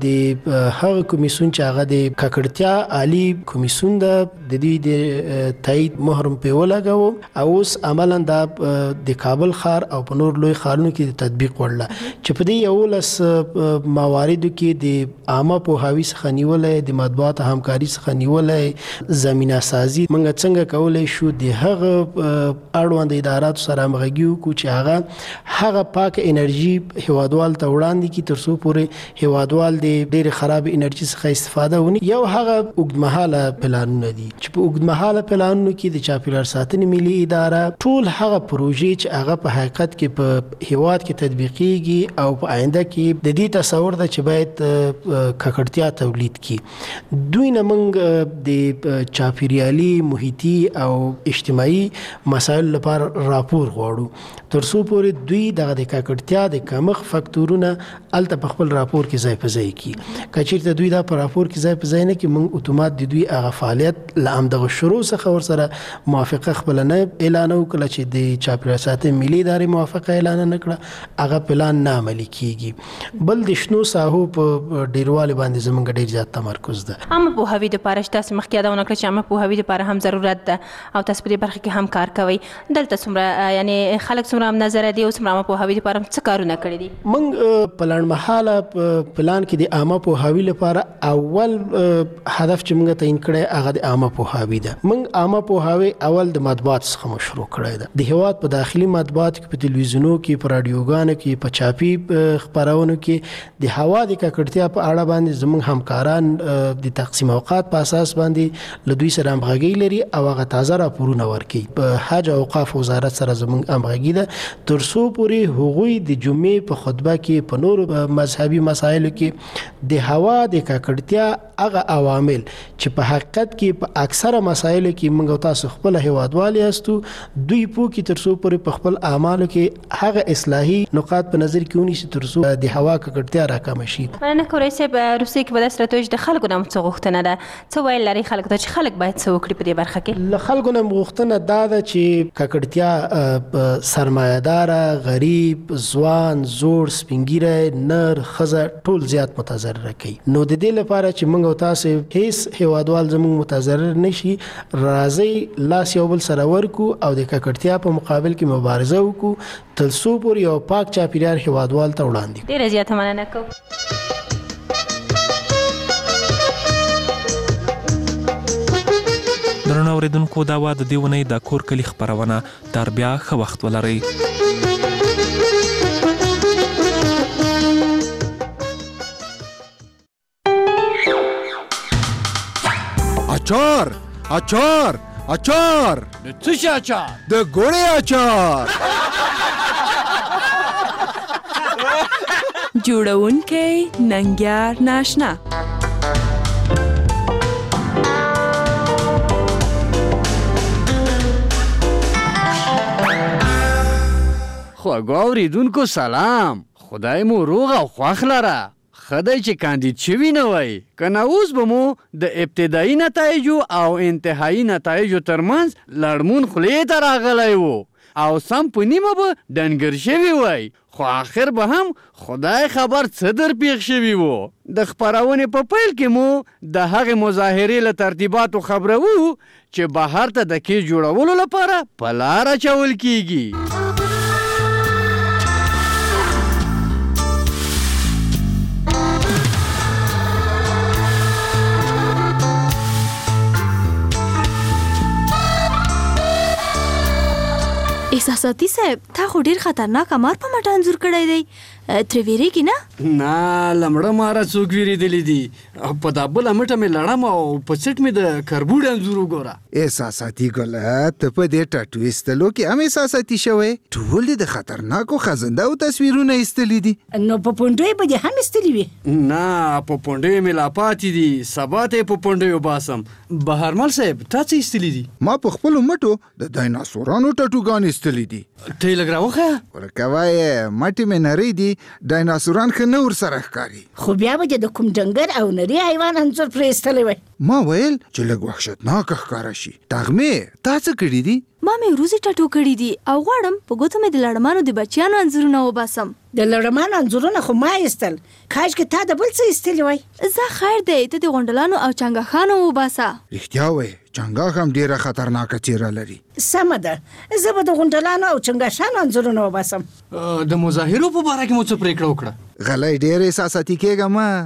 د هغه کمیسیون چې هغه د ککړتیا عالی کمیسیون د دې د تایید مهر په ولګاو، او اوس عملاً دا د کابل ښار او په نور لوی ښارونو کې تطبیق وړل چې په دې 11 مواردو کې د عامه پوهاوي څخه نیولې، د مطبوعاتو همکاري څخه نیولې، زمینه سازي موږ څنګه کولای شو د هغه اړوند اداراتو سره همغږي وکړو چې هغه پاک انرژي هیوادوال ته وړاندې کړي ترڅو پورې هیوادوال د ډېر خراب انرژي څخه استفاده ونکړي. یو هغه اوږدمهاله پلانونه دي چې په اوږدمهاله پلانونو کې د چاپیریال ساتنې ملي اداره ټول هغه پروژې چې هغه په حقیقت کې په هیواد کې تطبیقیږي او په آینده کې د دې تصور ده چې باید ککړتیا تولید کړي. دوی نه موږ د چاپیریالي، محیطي او اجتماعي مسایل لپاره راپور غواړو ترڅو پورې دوی دغه د ککړتیا د کمښت فاکتورونه الته په خپل راپور کې ځای په ځای کی کچیرته دوی دا په راپور کې ځای په ځای نه کې موږ اتومات د دوی هغه فعالیت لام دغه شروع څخه ور سره موافقه خپل نه اعلان وکړه چې د چاپیریال ساتنې ملي ادارې موافقه اعلان نه کړه هغه پلان نه عملي کیږي بل د شنو ساحو په ډیرواله باندې زمونږ ډیر زیات تمرکز ده
هم په هوی د پاره تاسو مخکې یادونه کړې چې هم په هوی د پاره هم ضرورت ده او تاسو په دې برخه کې هم کار کوي دلته څومره یعنی خلک څومره هم نظر دي او څومره په هوی د پاره څه کارونه کړی دي
موږ په لړمحاله پلان کې د عامه په هوی لپاره اول هدف چې موږ تعین کړی هغه د عامه په هوی ده موږ عامه په هوی اول د مطبوعات څخه مشروع کړی ده د هیواد په داخلي مطبوعات کې په تلویزیونو کې په رادیوګانو کې په چاپي خبرونو کې د هوا د ککړتیا په اړه باندې زموږ همکاران د تقسیم اوقات په اساس باندې له دوی سره همغږي لري او هغه تازه راپورونه ورکوي په حج او اوقاف وزارت سره زموږ همغږي ده ترڅو پورې هغوی د جمعې په خطبه کې په نورو مذهبي مسایلو کې د هوا د ککړتیا هغه عوامل چې په حقیقت کې په اکثره مسایلو کې موږ تاسو خپل هیوادوال یاستو دوی په کې ترڅو پورې په خپل اعمالو کې هغه اصلاحي نقاط په نظر کې ونیسي ترڅو د هوا ککړتیا راکم شي
مننه کوي چې روسي کې بل سره توج د خلکو نام څه غوښتنه ده څه ویل لري خلک ته چې خلک باید څه وکړي په دې برخه کې
له خلکو نام غوښتنه دا ده چې ککړتیا سرمایه‌دار غریب ځوان زوړ سپینګیره نر خزه ټول زیات متضرر کوي نو د دې لپاره چې موږ تاسو هیڅ هیوادوال زموږ متضرر نشي راځي لاس یو بل سره ورکو او د ککړتیا په مقابل کې مبارزه وکړو ترڅو پورې یو پاک چاپیریال هیوادوال ته وړاندې
ډیره زیاته مننه کوم
درنو اوریدونکو دا وا د دیونې د کور کلی خبرونه تر بیا ښه وخت ولرئ
اچار اچار اچار
د څه شي اچار
د ګوړې اچار
جوړونکی ننګیار ناشنا
خواږه اوریدونکو سلام خدای مو روغ او خوښ لره خدای چې کاندید شوي نه وای کنه اوس به مو د ابتدایي نتایجو او انتهایی نتایجو ترمنځ لړمون خولې ته راغلی و او سم په نیمه به ډنګر شوي وای خو آخر به هم خدای خبر څه در پیښ شوي و د خپرونې په پیل کې مو د هغې مظاهرې له ترتیباتو خبرو چې بهر ته د کې جوړولو لپاره په لار اچول کیږي
احساساتي صاحب تا خو ډیر خطرناک مار په مټ انځور کړی دی ترې ویریږي نه
نه لمړه ماره څوک ویریدلی دي په دا بله مټه مې لړم او په سټ مې د کربوډ انځور وګوره
احساساتي ګله ته په دې ټاټو ایستلو کې هم احساساتي شوی ټول د خطرناکو خزندهو تصویرونه ایستلی دي
نو په پونډۍ به دې هم ایستلي وي
نه په پونډۍ مې لا پاتې دي سبا ته یې په پونډیو باسم بهرمل صاحب تا څه ایستلي دي
ما په خپلو مټو د ډایناسورانو ټاټوګان ایستلی دي
ته یې لږ راوښیه
ورکه وایې مټې مې نری دي ډایناسوران ښه نه ورسره ښکاري
خو بیا به د کوم ډنګر او نري حیوان انځور پرې ایستلی وی
ما ویل چې لږ وحشتناکه ښکاره شي تغمې تا څه کړي دي
ما مې وروځې ټاټو کړي دي او غواړم په ګوتو مې د لړمانو د بچیانو انځورونه وباسم
د لړمانو انځورونه خو ما ایستل کاشکې تا د بل څه ایستلي وای
زه خیر دی ته د غونډلانو او چنګښانو وباسه
رښتیا وایې چنګښ هم ډېره خطرناکه څېره لري
سمه ده زه به د غونډلانو او چنګښانو انځورونه وباسم
د مظاهرو په باره کې مو څه پرېکړه وکړه
غلی ډېر احساساتي کېږه مه